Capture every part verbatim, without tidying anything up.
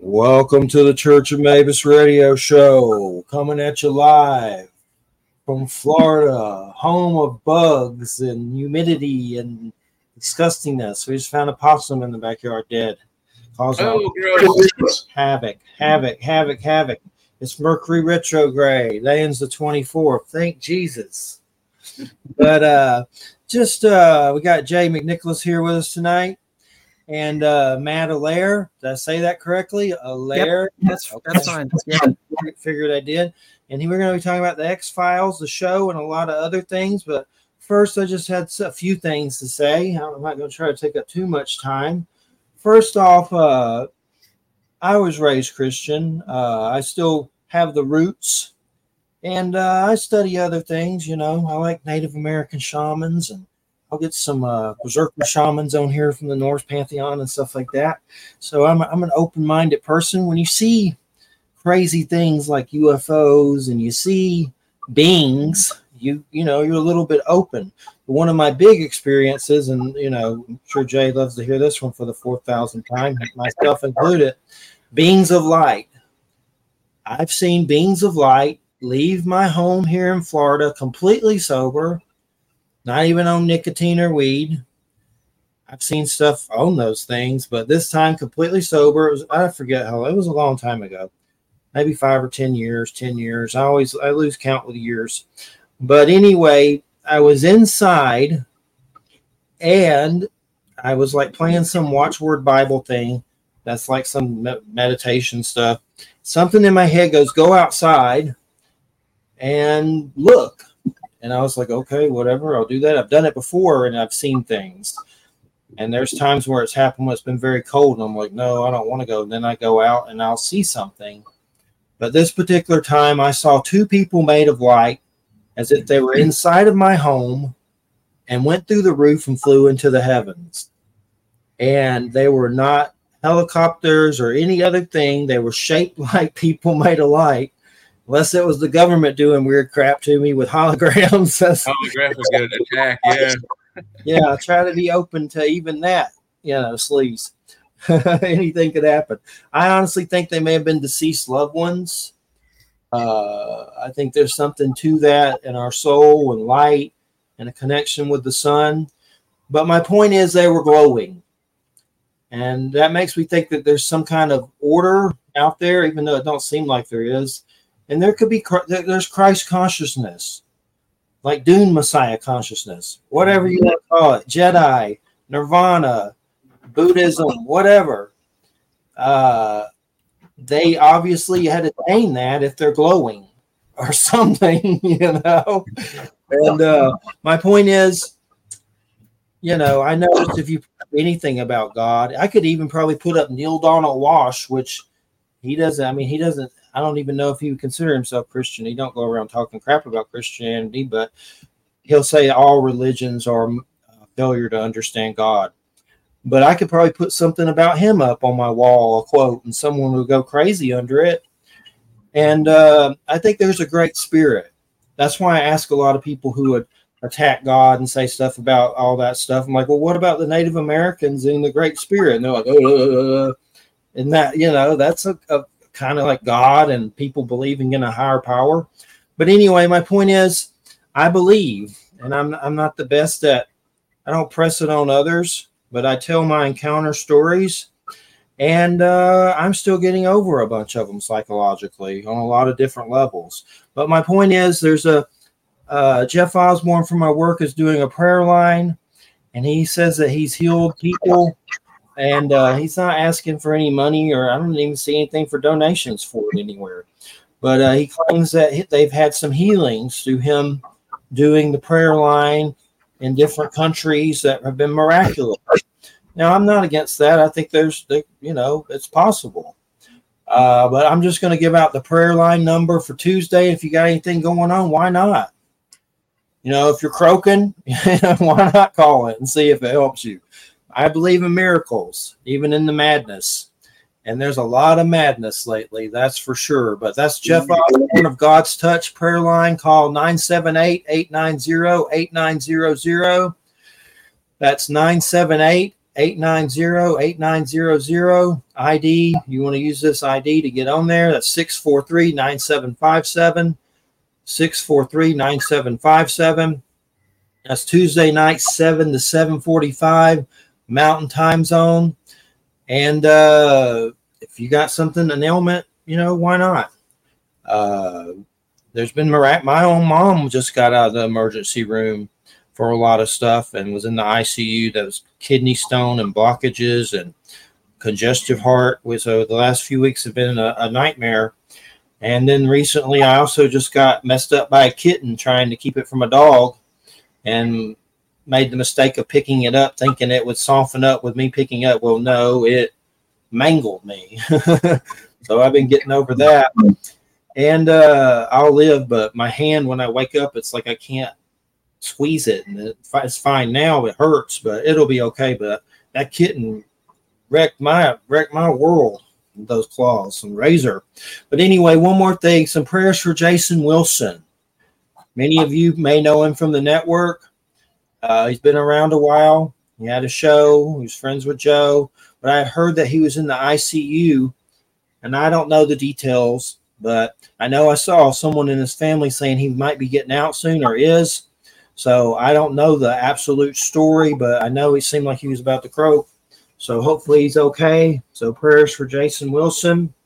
Welcome to the Church of Mavis radio show, coming at you live from Florida, home of bugs and humidity and disgustingness. We just found a possum in the backyard dead. Causing oh, gross. havoc, havoc, havoc, havoc. It's Mercury retrograde. That ends the twenty-fourth. Thank Jesus. But uh, just uh, we got Jay McNicholas here with us tonight. And uh, Matt Allaire, did I say that correctly? Allaire, yep, that's okay. That's fine. Yeah, figured I did. And we're going to be talking about the X-Files, the show, and a lot of other things. But first, I just had a few things to say. I'm not going to try to take up too much time. First off, uh, I was raised Christian. Uh, I still have the roots, and uh, I study other things. You know, I like Native American shamans, and I'll get some uh, berserker shamans on here from the Norse pantheon and stuff like that. So I'm I'm an open-minded person. When you see crazy things like U F Os and you see beings, you you know you're a little bit open. One of my big experiences, and you know, I'm sure Jay loves to hear this one for the four thousandth time, myself included, beings of light. I've seen beings of light leave my home here in Florida completely sober. Not even on nicotine or weed. I've seen stuff on those things, but this time completely sober. It was, I forget how, it was a long time ago. Maybe five or ten years, ten years. I always, I lose count with years. But anyway, I was inside and I was like playing some watchword Bible thing. That's like some me- meditation stuff. Something in my head goes, go outside and look. And I was like, okay, whatever, I'll do that. I've done it before and I've seen things. And there's times where it's happened when it's been very cold. And I'm like, no, I don't want to go. And then I go out and I'll see something. But this particular time, I saw two people made of light as if they were inside of my home and went through the roof and flew into the heavens. And they were not helicopters or any other thing. They were shaped like people made of light. Unless it was the government doing weird crap to me with holograms. Holographic attack, yeah. Yeah, I try to be open to even that, you know, sleaze. Anything could happen. I honestly think they may have been deceased loved ones. Uh, I think there's something to that in our soul and light and a connection with the sun. But my point is they were glowing. And that makes me think that there's some kind of order out there, even though it don't seem like there is. And there could be, there's Christ consciousness, like Dune Messiah consciousness, whatever you want to call it, Jedi, Nirvana, Buddhism, whatever. Uh, they obviously had attained that if they're glowing or something, you know. And uh, my point is, you know, I noticed if you put anything about God, I could even probably put up Neil Donald Walsh, which he doesn't, I mean, he doesn't, I don't even know if he would consider himself Christian. He don't go around talking crap about Christianity, but he'll say all religions are a failure to understand God. But I could probably put something about him up on my wall, a quote, and someone would go crazy under it. And uh, I think there's a great spirit. That's why I ask a lot of people who would attack God and say stuff about all that stuff. I'm like, well, what about the Native Americans and the Great Spirit? And they're like, oh, and that, you know, that's a, a kind of like God and people believing in a higher power. But anyway, my point is, I believe, and I'm I'm not the best at, I don't press it on others, but I tell my encounter stories, and uh, I'm still getting over a bunch of them psychologically on a lot of different levels. But my point is, there's a uh, Jeff Osborne from my work is doing a prayer line, and he says that he's healed people. And uh, he's not asking for any money, or I don't even see anything for donations for it anywhere. But uh, he claims that they've had some healings through him doing the prayer line in different countries that have been miraculous. Now, I'm not against that. I think there's, you know, it's possible. Uh, but I'm just going to give out the prayer line number for Tuesday. If you got anything going on, why not? You know, if you're croaking, why not call it and see if it helps you? I believe in miracles, even in the madness. And there's a lot of madness lately, that's for sure. But that's Jeff Osborne of God's Touch prayer line. Call nine seven eight, eight nine zero, eight nine zero zero. That's nine seven eight, eight nine zero, eight nine zero zero. I D, you want to use this I D to get on there. That's six four three, nine seven five seven. six four three, nine seven five seven. That's Tuesday night, seven to seven forty-five Mountain Time Zone. And uh, if you got something, an ailment, you know, why not? Uh, there's been mirac- my own mom just got out of the emergency room for a lot of stuff and was in the I C U. That was kidney stone and blockages and congestive heart. So the last few weeks have been a, a nightmare. And then recently I also just got messed up by a kitten trying to keep it from a dog and made the mistake of picking it up thinking it would soften up with me picking up. Well, no, it mangled me. So I've been getting over that. And uh, I'll live, but my hand, when I wake up, it's like I can't squeeze it. And it, it's fine now. It hurts, but it'll be okay. But that kitten wrecked my wrecked my world with those claws, some razor. But anyway, one more thing. Some prayers for Jason Wilson. Many of you may know him from the network. Uh, he's been around a while. He had a show. He was friends with Joe. But I heard that he was in the I C U, and I don't know the details. But I know I saw someone in his family saying he might be getting out soon or is. So I don't know the absolute story, but I know he seemed like he was about to croak. So hopefully he's okay. So prayers for Jason Wilson.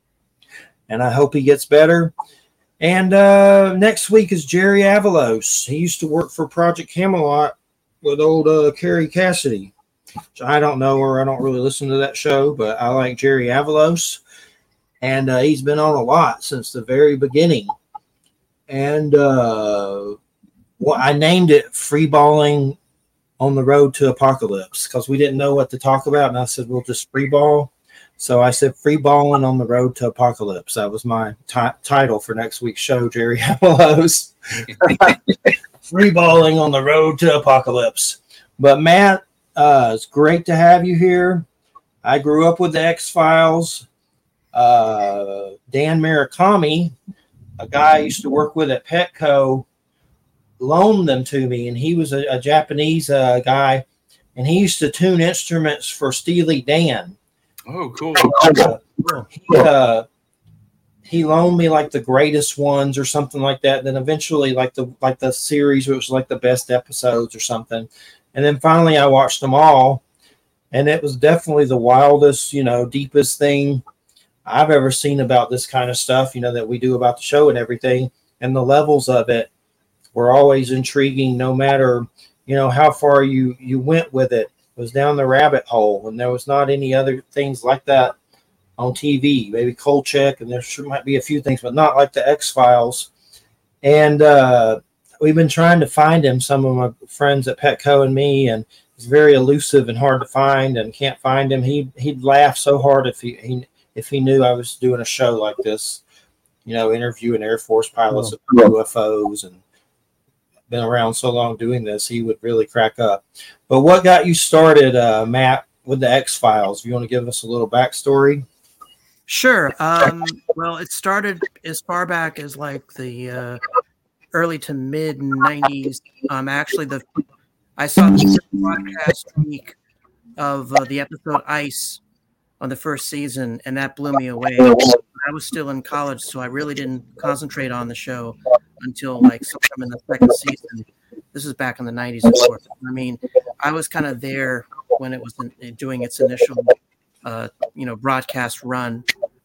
And I hope he gets better. And uh, next week is Jerry Avalos. He used to work for Project Camelot with old uh, Carrie Cassidy. Which I don't know her. I don't really listen to that show, but I like Jerry Avalos. And uh, he's been on a lot since the very beginning. And uh, well, I named it Freeballing on the Road to Apocalypse because we didn't know what to talk about. And I said, we'll just freeball. So I said Freeballing on the Road to Apocalypse. That was my t- title for next week's show, Jerry Avalos. Freeballing on the Road to Apocalypse. But Matt, uh, it's great to have you here. I grew up with the X-Files. Uh, Dan Murakami, a guy I used to work with at Petco, loaned them to me, and he was a, a Japanese uh, guy, and he used to tune instruments for Steely Dan. Oh, cool. Uh, he, uh, he loaned me like the greatest ones or something like that. Then eventually, like the like the series, which was like the best episodes or something. And then finally, I watched them all, and it was definitely the wildest, you know, deepest thing I've ever seen about this kind of stuff, you know, that we do about the show and everything. And the levels of it were always intriguing, no matter, you know, how far you, you went with it. It was down the rabbit hole, and there was not any other things like that on T V. Maybe Kolchak, and there sure might be a few things, but not like the X-Files. And uh, we've been trying to find him, some of my friends at Petco and me, and he's very elusive and hard to find and can't find him. He, he'd laugh so hard if he, he if he knew I was doing a show like this, you know, interviewing Air Force pilots of U F Os and been around so long doing this, he would really crack up. But what got you started, uh, Matt, with the X-Files? If you want to give us a little backstory? Sure. Um, well, it started as far back as like the uh, early to mid nineties. Um, actually, the I saw the broadcast week of uh, the episode Ice on the first season, and that blew me away. I was still in college, so I really didn't concentrate on the show until like sometime in the second season. This is back in the nineties, of course. I mean, I was kind of there when it was in, doing its initial, uh, you know, broadcast run,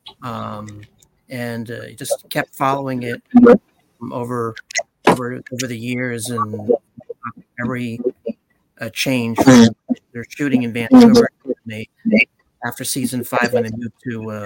um, and uh, just kept following it over over over the years, and every uh, change. They're shooting in Vancouver. They, after season five, when they moved to uh,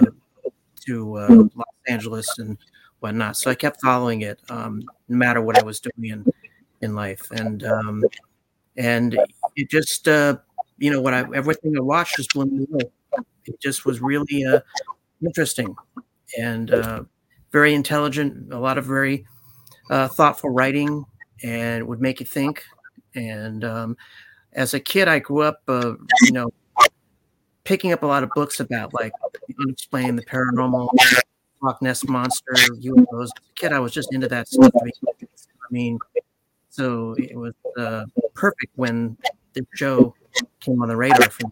to uh, Los Angeles and whatnot, so I kept following it, um, no matter what I was doing in, in life, and um, and it just uh, you know what I everything I watched just blew me away. It just was really uh, interesting and uh, very intelligent. A lot of very uh, thoughtful writing, and it would make you think. And um, as a kid, I grew up, uh, you know. picking up a lot of books about like unexplained, the paranormal, Loch Ness monster, U F Os. As a kid, I was just into that stuff. I mean, so it was uh, perfect when the show came on the radar for me.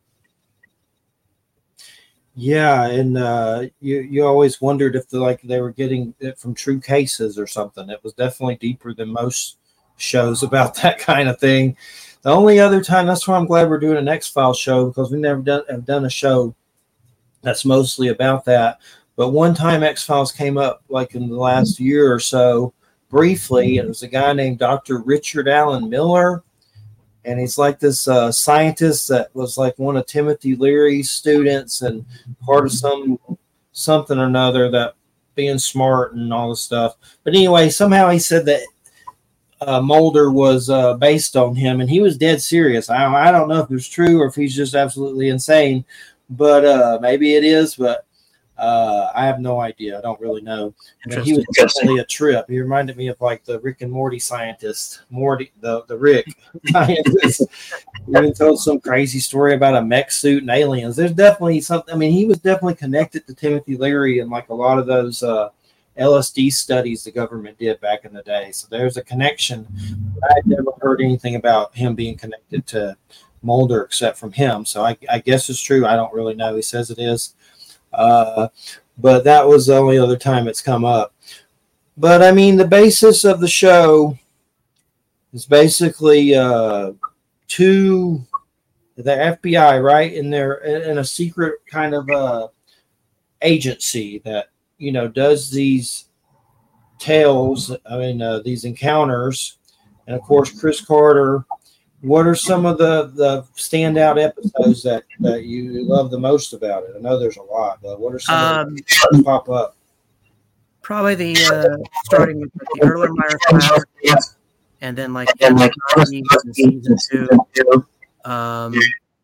Yeah, and uh, you you always wondered if the, like they were getting it from true cases or something. It was definitely deeper than most shows about that kind of thing. The only other time, that's why I'm glad we're doing an X-Files show, because we never done have done a show that's mostly about that. But one time X-Files came up like in the last year or so, briefly. It was a guy named Doctor Richard Allen Miller. And he's like this uh, scientist that was like one of Timothy Leary's students and part of some something or another, that being smart and all this stuff. But anyway, somehow he said that uh, Mulder was uh, based on him, and he was dead serious. I, I don't know if it's true or if he's just absolutely insane, but uh, maybe it is. But uh, I have no idea. I don't really know. But he was definitely a trip. He reminded me of like the Rick and Morty scientist, Morty, the, the Rick scientist. He even told some crazy story about a mech suit and aliens. There's definitely something. I mean, he was definitely connected to Timothy Leary and like a lot of those uh, L S D studies the government did back in the day. So there's a connection. I had never heard anything about him being connected to Mulder except from him. So I, I guess it's true. I don't really know. He says it is. Uh, but that was the only other time it's come up. But I mean, the basis of the show is basically uh, two, the F B I, right? And they're in a secret kind of uh, agency that, you know, does these tales, I mean, uh, these encounters. And of course, Chris Carter. What are some of the, the standout episodes that, that you love the most about it? I know there's a lot, but what are some um, of the that pop up? Probably the uh, starting with the Erlenmeyer class, and then like and like in season two, um,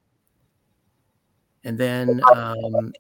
and then um,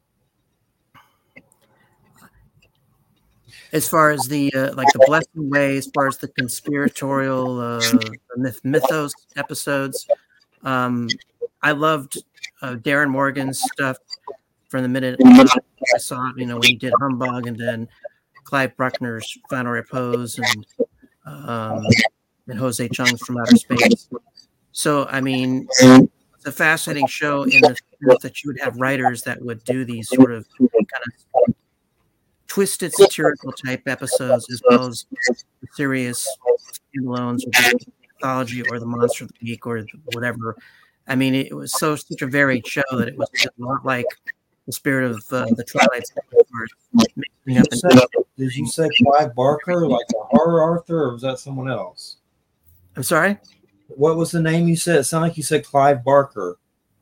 as far as the uh, like the Blessing Way, as far as the conspiratorial uh, myth mythos episodes, um, I loved uh, Darren Morgan's stuff from the minute uh, I saw it. You know, when he did Humbug, and then Clive Bruckner's Final Repose, and um, and Jose Chung's From Outer Space. So, I mean, it's a fascinating show in the sense that you would have writers that would do these sort of kind of twisted satirical type episodes, as well as serious standalones, or the mythology, or the monster of the week, or whatever. I mean, it was so such a varied show that it was a lot like the spirit of uh, the Twilight Zone. Did you, say, did you say Clive Barker, like a horror Arthur, or was that someone else? I'm sorry? What was the name you said? It sounded like you said Clive Barker.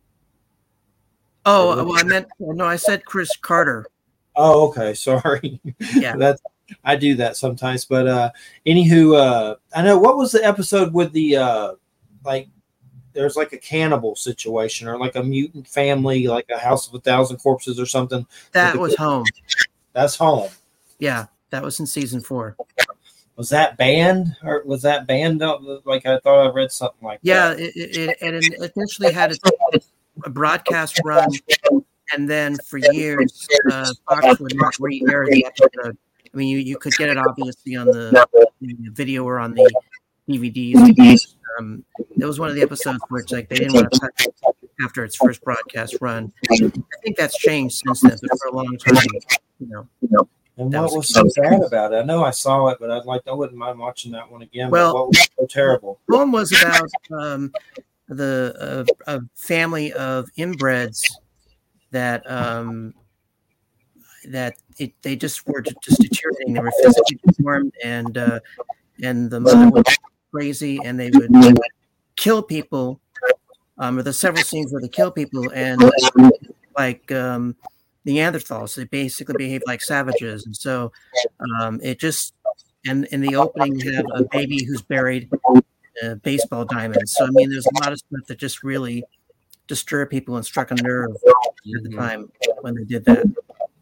Oh, well, I meant, no, I said Chris Carter. Oh, okay. Sorry. Yeah. That's, I do that sometimes. But uh, anywho, uh, I know, what was the episode with the, uh, like, there's like a cannibal situation, or like a mutant family, like a House of a Thousand Corpses or something. That was Home. That's Home. Yeah, that was in season four. Was that banned, or was that banned? Like, I thought I read something like yeah, that. Yeah, it, it, it eventually had a broadcast run, and then for years, uh, Fox would not re-air the episode. I mean, you, you could get it obviously on the, the video or on the D V Ds. Um, it was one of the episodes where it's like they didn't want to touch it after its first broadcast run. I think that's changed since then, but for a long time, you know. And what was, was so bad about it? I know I saw it, but I'd like I wouldn't mind watching that one again. Well, what was so terrible? One was about um, the uh, a family of inbreds that um, that it, they just were just deteriorating. They were physically deformed, and uh, and the mother was crazy, and they would kill people. Um, there's several scenes where they kill people, and like um, Neanderthals, they basically behave like savages, and so um, it just. And in the opening, you have a baby who's buried uh, baseball diamonds. So I mean, there's a lot of stuff that just really disturbed people and struck a nerve mm-hmm. at the time when they did that.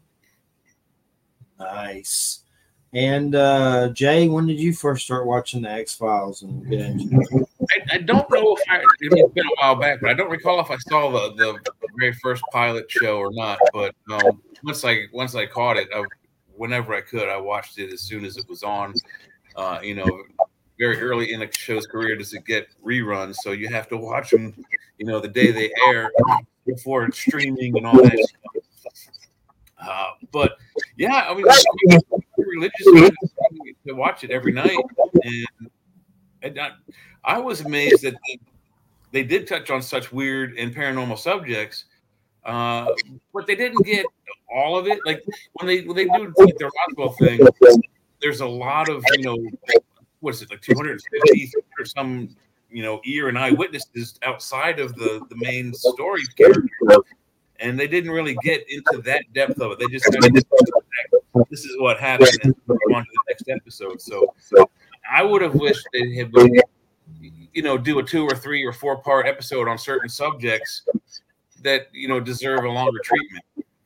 Nice. And uh, Jay, when did you first start watching the X-Files? And get into I, I don't know if I, I mean, it's been a while back, but I don't recall if I saw the, the very first pilot show or not. But um, once I once I caught it, I, whenever I could, I watched it as soon as it was on. Uh, you know, very early in a show's career does it get reruns, so you have to watch them, you know, the day they air before it's streaming and all that stuff. Uh, but yeah, I mean, religious to watch it every night, and, and I, I was amazed that they, they did touch on such weird and paranormal subjects, uh, but they didn't get all of it. Like when they when they do like the Roswell thing, there's a lot of, you know, what is it, like two hundred fifty or some, you know, ear and eyewitnesses outside of the the main story character. And they didn't really get into that depth of it. They just kind of, this is what happened, and move on to the next episode. So, so I would have wished they had, you know, do a two or three or four part episode on certain subjects that, you know, deserve a longer treatment.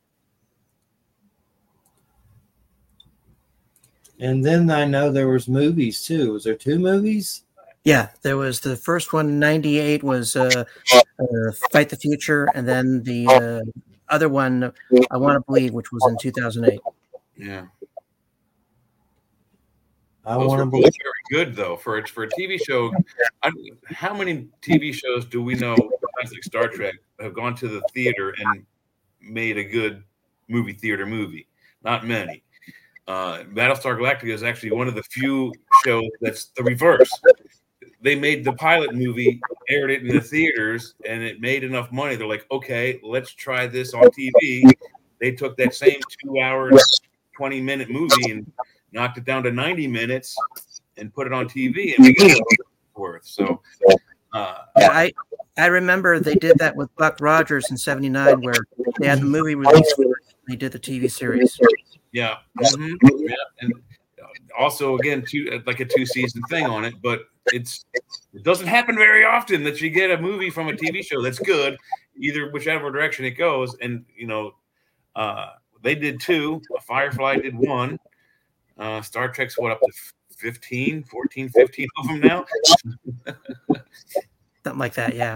And then I know there was movies too. Was there two movies? Yeah, there was the first one in ninety-eight was uh, uh, Fight the Future, and then the uh, other one, I Want to Believe, which was in two thousand eight. Yeah. I Those want to were believe. Very good, though, for, for a T V show. I, how many T V shows do we know, like Star Trek, have gone to the theater and made a good movie theater movie? Not many. Uh, Battlestar Galactica is actually one of the few shows that's the reverse. They made the pilot movie, aired it in the theaters, and it made enough money. They're like, okay, let's try this on T V. They took that same two hours, twenty minute movie and knocked it down to ninety minutes and put it on T V, and we got it worth. So, uh, yeah, I I remember they did that with Buck Rogers in seventy-nine, where they had the movie released and they did the T V series. Yeah, mm-hmm. yeah, and also again, two like a two season thing on it, but it's it doesn't happen very often that you get a movie from a T V show that's good, either whichever direction it goes. And you know, uh, they did two. Firefly did one. Uh, Star Trek's what, up to fifteen, fourteen, fifteen of them now. Something like that, yeah.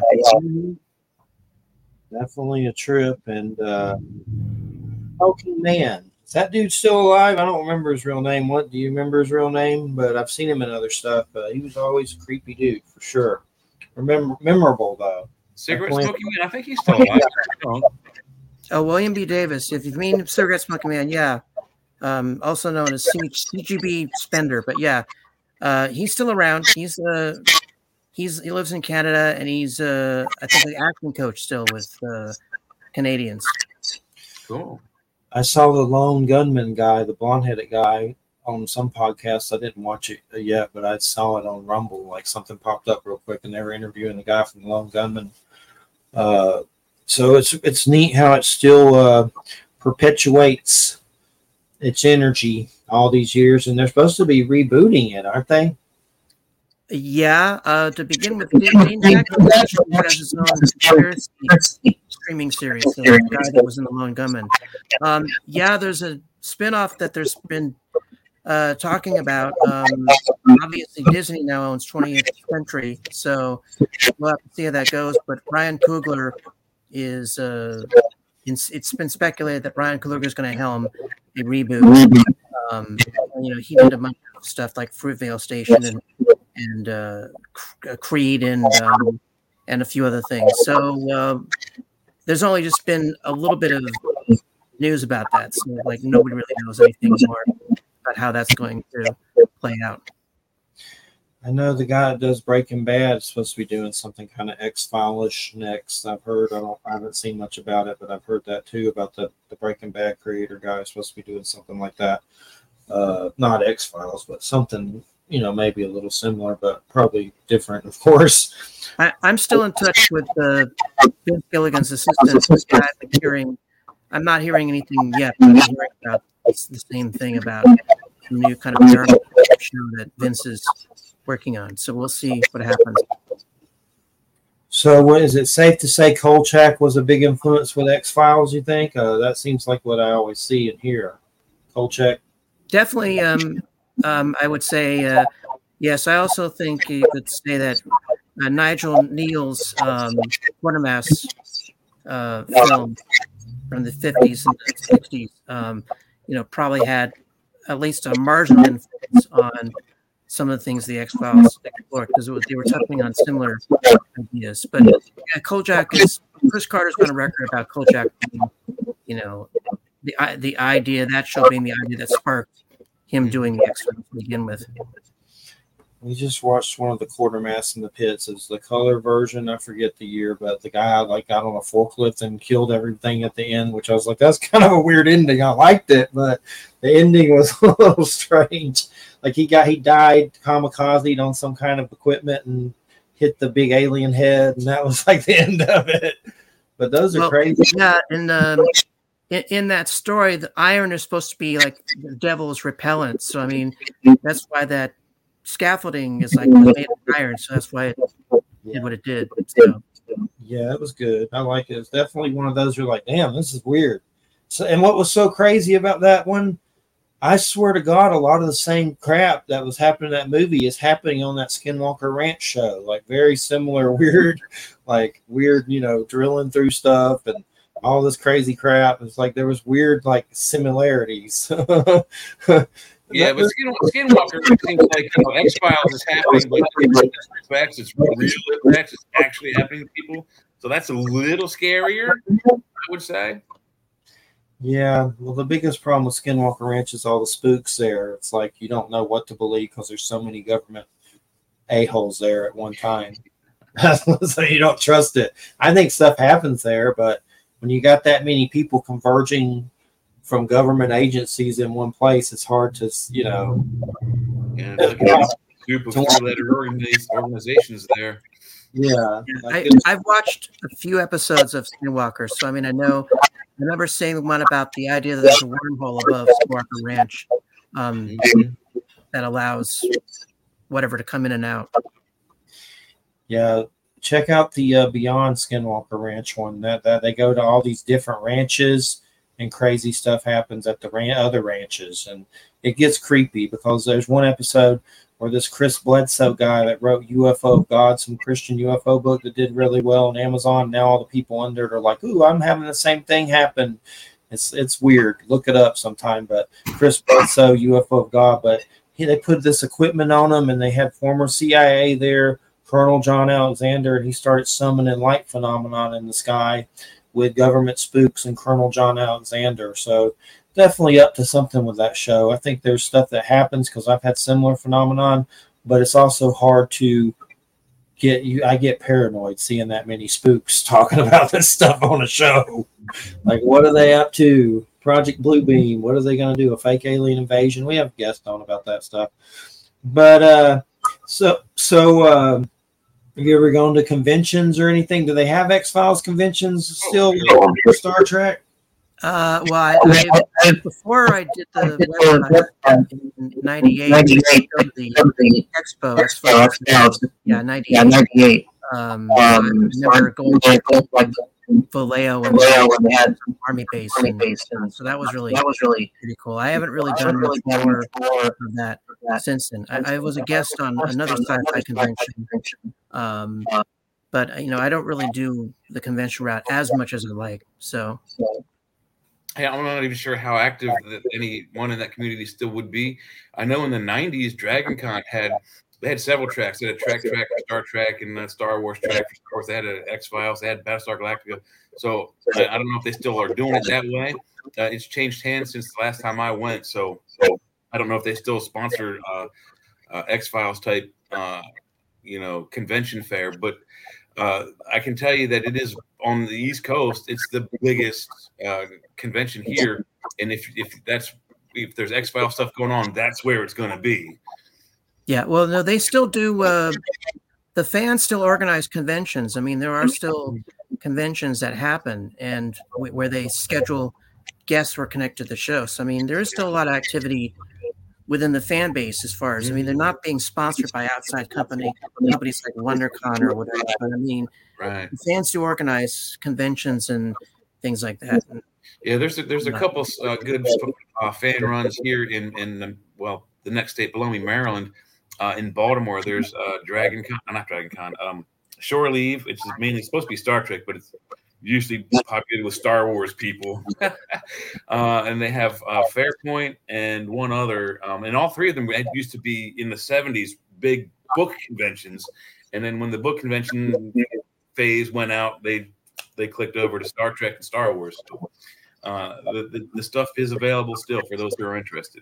Definitely a trip. And uh, Talking Man. Is that dude still alive? I don't remember his real name. What do you remember his real name? But I've seen him in other stuff. Uh, he was always a creepy dude for sure. Remember, memorable though. Cigarette Smoking Man. I think he's still alive. Oh, William B. Davis. If you mean Cigarette Smoking Man, yeah. Um, also known as C G B Spender, but yeah, uh, he's still around. He's uh, he's he lives in Canada, and he's uh, I think the acting coach still with uh, Canadians. Cool. I saw the Lone Gunman guy, the blonde-headed guy, on some podcasts. I didn't watch it yet, but I saw it on Rumble. Like something popped up real quick, and they were interviewing the guy from the Lone Gunman. Uh, so it's it's neat how it still uh, perpetuates its energy all these years, and they're supposed to be rebooting it, aren't they? Yeah. Uh, to begin with, Dane Jackson has his own conspiracy streaming series. The guy that was in the Lone Gunman. Um, yeah, there's a spinoff that there's been uh, talking about. Um, obviously, Disney now owns twentieth Century, so we'll have to see how that goes. But Ryan Coogler is. Uh, it's, it's been speculated that Ryan Coogler is going to helm a reboot. Um, you know, he did a bunch of stuff like Fruitvale Station and and uh, Creed and um, and a few other things. So uh, there's only just been a little bit of news about that. So like nobody really knows anything more about how that's going to play out. I know the guy that does Breaking Bad is supposed to be doing something kind of X-File-ish next. I've heard. I don't. I haven't seen much about it, but I've heard that too about the, the Breaking Bad creator guy is supposed to be doing something like that. Uh, not X-Files, but something, you know, maybe a little similar, but probably different, of course. I, I'm still in touch with uh, Vince Gilligan's assistant. I'm hearing. I'm not hearing anything yet, but I'm hearing about the same thing about a new kind of paranormal show that Vince is working on. So we'll see what happens. So what, is it safe to say Kolchak was a big influence with X-Files, you think? Uh, that seems like what I always see and hear. Kolchak? Definitely, um, um, I would say, uh, yes. I also think you could say that uh, Nigel Neal's um, Quatermass uh, film from the fifties and sixties, um, you know, probably had at least a marginal influence on some of the things the X-Files explored, because they were touching on similar ideas. But yeah, Kojak is Chris Carter's been on record about Kojak being, you know, the the idea that show being the idea that sparked him doing the X-Files to begin with. We just watched one of the Quartermass in the Pits. It's the color version. I forget the year, but the guy like got on a forklift and killed everything at the end, which I was like, that's kind of a weird ending. I liked it, but the ending was a little strange. Like he got, he died kamikazed on some kind of equipment and hit the big alien head, and that was like the end of it. But those are well, crazy. Yeah, and um, in, in that story, the iron is supposed to be like the devil's repellent. So I mean, that's why that scaffolding is like made of iron, so that's why it did what it did. So. Yeah, it was good. I like it. It's definitely one of those you're like, damn, this is weird. So, and what was so crazy about that one, I swear to God, a lot of the same crap that was happening in that movie is happening on that Skinwalker Ranch show. Like very similar, weird, like weird, you know, drilling through stuff and all this crazy crap. It's like there was weird, like similarities. Yeah, but Skin, Skinwalker seems like, you know, X-Files is happening, but in some respects, it's real effects. It's actually happening to people. So that's a little scarier, I would say. Yeah, well, the biggest problem with Skinwalker Ranch is all the spooks there. It's like you don't know what to believe because there's so many government a-holes there at one time. So you don't trust it. I think stuff happens there, but when you got that many people converging from government agencies in one place, it's hard to, you know. Yeah, look at this group of four-letter organizations there. Yeah. I, I've watched a few episodes of Skinwalker, so I mean, I know, I remember saying one about the idea that there's a wormhole above Skinwalker Ranch um, mm-hmm. that allows whatever to come in and out. Yeah. Check out the uh, Beyond Skinwalker Ranch one. That, that they go to all these different ranches, and crazy stuff happens at the ran- other ranches. And it gets creepy because there's one episode where this Chris Bledsoe guy that wrote U F O of God, some Christian U F O book that did really well on Amazon. Now all the people under it are like, ooh, I'm having the same thing happen. It's it's weird. Look it up sometime. But Chris Bledsoe, U F O of God. But he, they put this equipment on him, and they had former C I A there, Colonel John Alexander, and he started summoning light phenomenon in the sky with government spooks and Colonel John Alexander. So definitely up to something with that show. I think there's stuff that happens because I've had similar phenomenon, but it's also hard to get you. I get paranoid seeing that many spooks talking about this stuff on a show. Like, what are they up to? Project Bluebeam. What are they going to do? A fake alien invasion? We have guests on about that stuff. But uh, so, so, uh, have you ever gone to conventions or anything? Do they have X-Files conventions still for Star Trek? Uh, well, I, I, before I did the website in ninety-eight, the Expo, X-Files, yeah, ninety-eight. Um, I remember going to like Vallejo and they had some army base, and, and so that was really that was really pretty cool. I haven't really done much more of that since then. I, I was a guest on another sci-fi convention, um, but you know, I don't really do the convention route as much as I like. So, hey, I'm not even sure how active that anyone in that community still would be. I know in the nineties, DragonCon had. They had several tracks. They had a track track for Star Trek and a Star Wars track for Star Wars. They had an X-Files. They had Battlestar Galactica. So I, I don't know if they still are doing it that way. Uh, it's changed hands since the last time I went. So, so I don't know if they still sponsor uh, uh, X-Files type, uh, you know, convention fair. But uh, I can tell you that it is on the East Coast. It's the biggest uh, convention here. And if if that's if there's X-Files stuff going on, that's where it's going to be. Yeah, well, no, they still do. Uh, the fans still organize conventions. I mean, there are still conventions that happen, and w- where they schedule guests who are connected to the show. So, I mean, there is still a lot of activity within the fan base. As far as I mean, they're not being sponsored by outside company companies like WonderCon or whatever. But I mean, right. Fans do organize conventions and things like that. Yeah, there's a, there's a couple uh, good uh, fan runs here in in um, well, the next state below me, Maryland. Uh, in Baltimore, there's uh, Dragon Con, not Dragon Con, um, Shore Leave, which is mainly supposed to be Star Trek, but it's usually populated with Star Wars people. uh, and they have uh, Fairpoint and one other. Um, and all three of them used to be in the seventies big book conventions. And then when the book convention phase went out, they they clicked over to Star Trek and Star Wars. Uh, the, the, the stuff is available still for those who are interested.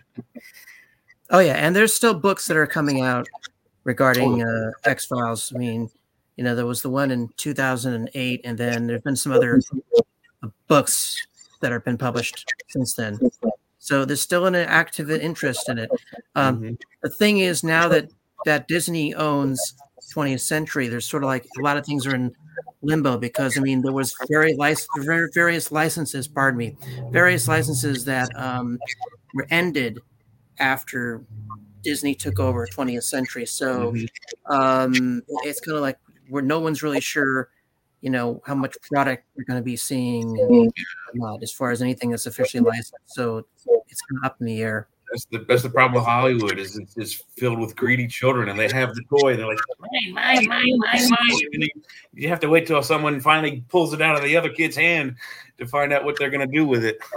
Oh, yeah. And there's still books that are coming out regarding uh, X-Files. I mean, you know, there was the one in two thousand eight, and then there's been some other books that have been published since then. So there's still an active interest in it. Um, mm-hmm. The thing is, now that, that Disney owns twentieth Century, there's sort of like a lot of things are in limbo because, I mean, there was very lic- various licenses, pardon me, various licenses that um, were ended after Disney took over twentieth Century. So mm-hmm. um, it's kind of like where no one's really sure, you know, how much product we're going to be seeing uh, as far as anything that's officially licensed. So it's kind of up in the air. That's the that's the problem with Hollywood is it's, it's filled with greedy children, and they have the toy. And they're like, mine, mine, mine, mine, mine. And you, you have to wait till someone finally pulls it out of the other kid's hand to find out what they're going to do with it.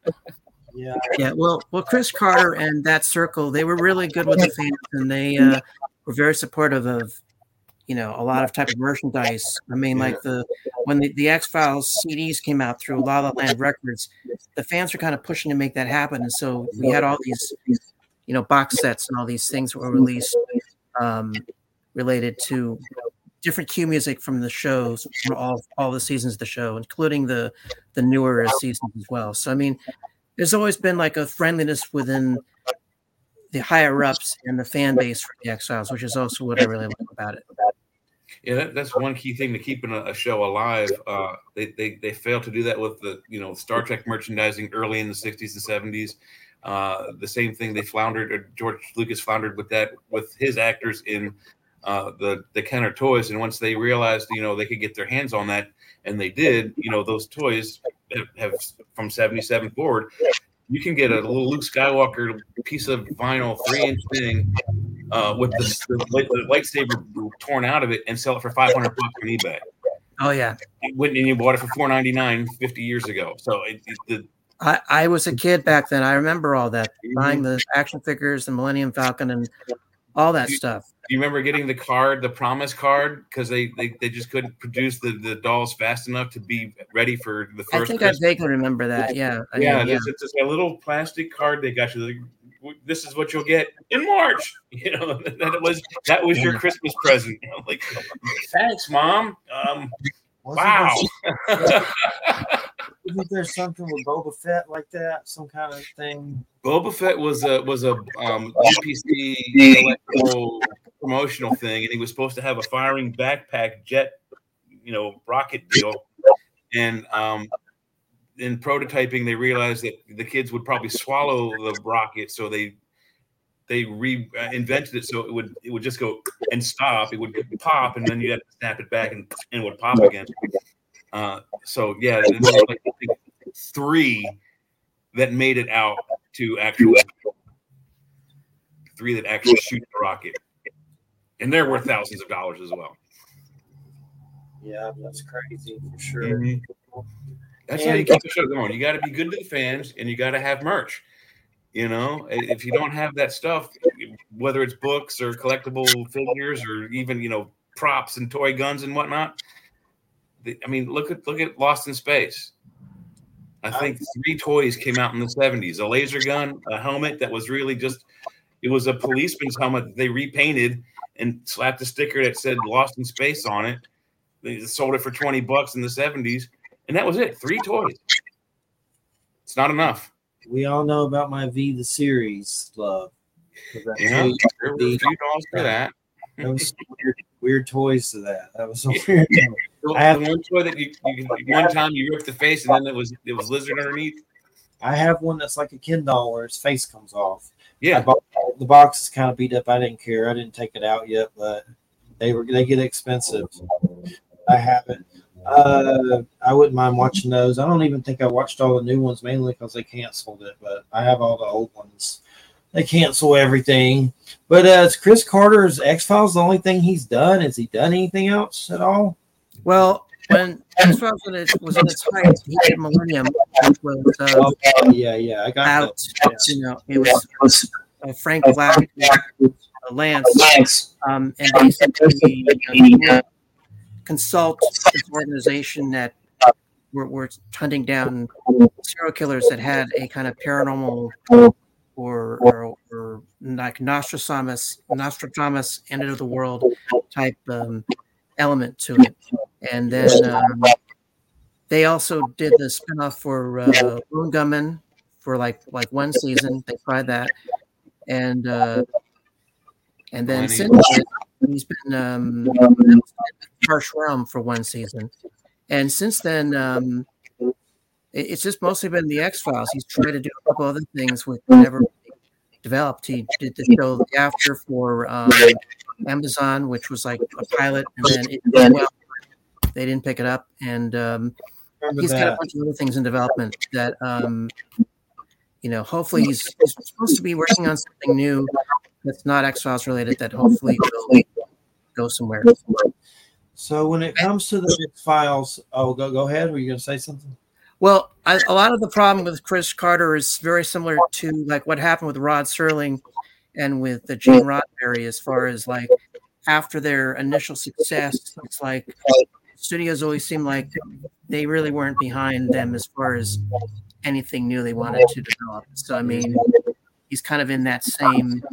yeah, yeah. Well, well, Chris Carter and that circle, they were really good with the fans, and they uh, were very supportive of, you know, a lot of type of merchandise. I mean, yeah. like the when the, the X-Files C Ds came out through La La Land Records, the fans were kind of pushing to make that happen. And so we had all these, you know, box sets and all these things were released um, related to different cue music from the shows, from all, all the seasons of the show, including the, the newer seasons as well. So, I mean, there's always been like a friendliness within the higher ups and the fan base for the X-Files, which is also what I really like about it. Yeah, that, that's one key thing to keeping a, a show alive. Uh, they, they they failed to do that with the you know Star Trek merchandising early in the sixties and seventies. Uh, the same thing they floundered, or George Lucas floundered with that with his actors in uh, the the Kenner toys. And once they realized you know they could get their hands on that, and they did, you know those toys have, have from seventy-seven forward. You can get a little Luke Skywalker piece of vinyl, three-inch thing, uh, with the, the, the lightsaber torn out of it, and sell it for five hundred bucks on eBay. Oh yeah, it went, and you bought it for four ninety-nine fifty years ago. So it, it, the, I, I was a kid back then. I remember all that, mm-hmm. buying the action figures, the Millennium Falcon, and all that you, stuff. You remember getting the card, the promise card, because they, they they just couldn't produce the, the dolls fast enough to be ready for the first. I think Christmas. I vaguely remember that. Yeah. I yeah, mean, yeah. It's just a little plastic card they got you. This is what you'll get in March. You know, that was that was your Christmas present. You know, like, thanks, Mom. Um, wow. Isn't there something with Boba Fett like that? Some kind of thing? Boba Fett was a was a um, U P C electro promotional thing, and he was supposed to have a firing backpack jet, you know, rocket deal. And um, in prototyping, they realized that the kids would probably swallow the rocket, so they they reinvented it so it would it would just go and stop. It would pop, and then you had to snap it back, and, and it would pop again. Uh, so yeah, there was like three that made it out to actually three that actually shoot the rocket, and they're worth thousands of dollars as well. Yeah, that's crazy for sure. Mm-hmm. That's and, how you keep the show going. You got to be good to the fans, and you got to have merch. You know, if you don't have that stuff, whether it's books or collectible figures or even you know props and toy guns and whatnot. I mean, look at look at Lost in Space. I think three toys came out in the seventies: a laser gun, a helmet that was really just it was a policeman's helmet that they repainted and slapped a sticker that said Lost in Space on it. They sold it for twenty bucks in the seventies, and that was it. Three toys. It's not enough. We all know about my V the Series love. Yeah, there were a few dolls for that. That was weird, weird toys to that. That was so yeah. weird. So I have one toy that you, you one time you ripped the face and then it was it was lizard underneath. I have one that's like a Ken doll where his face comes off. Yeah, I bought, the box is kind of beat up. I didn't care. I didn't take it out yet, but they were they get expensive. I have it. Uh, I wouldn't mind watching those. I don't even think I watched all the new ones mainly because they canceled it, but I have all the old ones. They cancel everything. But uh, is Chris Carter's X-Files the only thing he's done? Has he done anything else at all? Well, when X-Files was in its height, he did Millennium, which was uh, oh, yeah, yeah, I got out. that. You know, it was uh, Frank Black, uh, Lance, um, and basically uh, consult this organization that were, were hunting down serial killers that had a kind of paranormal or, or, or like Nostradamus, Nostradamus, end of the world type um, element to it. And then um, they also did the spinoff for uh, Lone Gunman for like like one season. They tried that, and uh, and then since then, he's been um, Harsh Realm for one season, and since then um, it, it's just mostly been the X-Files. He's tried to do a couple other things which never developed. He did the show The After for um, Amazon, which was like a pilot, and then it did well. They didn't pick it up, and um, he's that. got a bunch of other things in development that, um, you know, hopefully he's, he's supposed to be working on something new that's not X-Files related that hopefully will go somewhere. So when it comes to the X-Files, oh, go go ahead. Were you going to say something? Well, I, a lot of the problem with Chris Carter is very similar to like what happened with Rod Serling and with the Gene Roddenberry, as far as like after their initial success, it's like studios always seemed like they really weren't behind them as far as anything new they wanted to develop. So, I mean, he's kind of in that same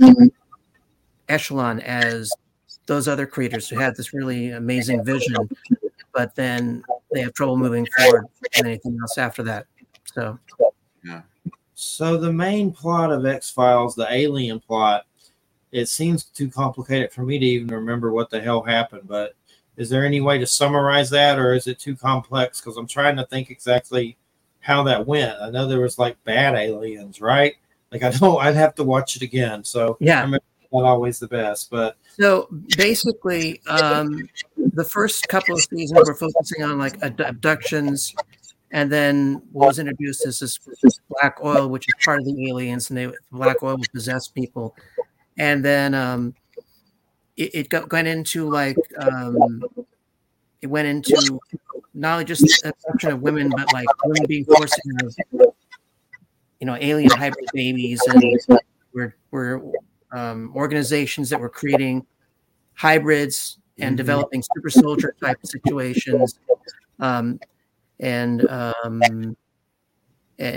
echelon as those other creators who had this really amazing vision, but then they have trouble moving forward and anything else after that. So, yeah. So the main plot of X-Files, the alien plot, it seems too complicated for me to even remember what the hell happened, but is there any way to summarize that, or is it too complex? Because I'm trying to think exactly how that went. I know there was like bad aliens, right? Like I don't, I'd have to watch it again. So yeah, I'm not always the best, but so basically, um, the first couple of seasons were focusing on like ad- abductions, and then what was introduced is this, this black oil, which is part of the aliens, and they black oil would possess people, and then um, it, it got, went into like um, it went into not only just the abduction of women, but like women being forced to have, you know, alien hybrid babies, and we're we're um, organizations that were creating hybrids and mm-hmm. developing super soldier type situations. Um, and um, uh,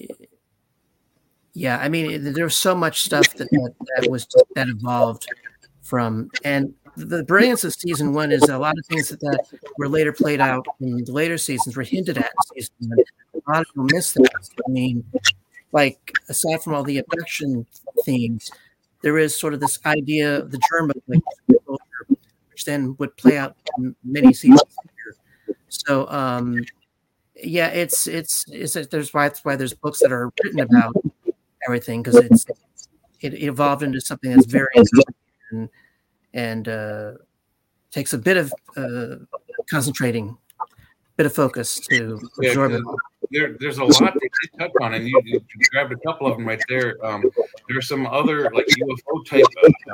yeah, I mean, there's so much stuff that, that, that was that evolved from. And the brilliance of season one is a lot of things that, that were later played out in the later seasons were hinted at in season one. A lot of people missed that. I mean, like, aside from all the abduction themes, there is sort of this idea of the germ of like culture, which then would play out in many seasons later. So, um, yeah, it's it's it's there's why that's why there's books that are written about everything, because it's it evolved into something that's very and and uh, takes a bit of uh, concentrating, bit of focus to yeah, absorb it. There, there's a lot they did touch on, and you, you grabbed a couple of them right there. Um, there's some other like U F O type, uh,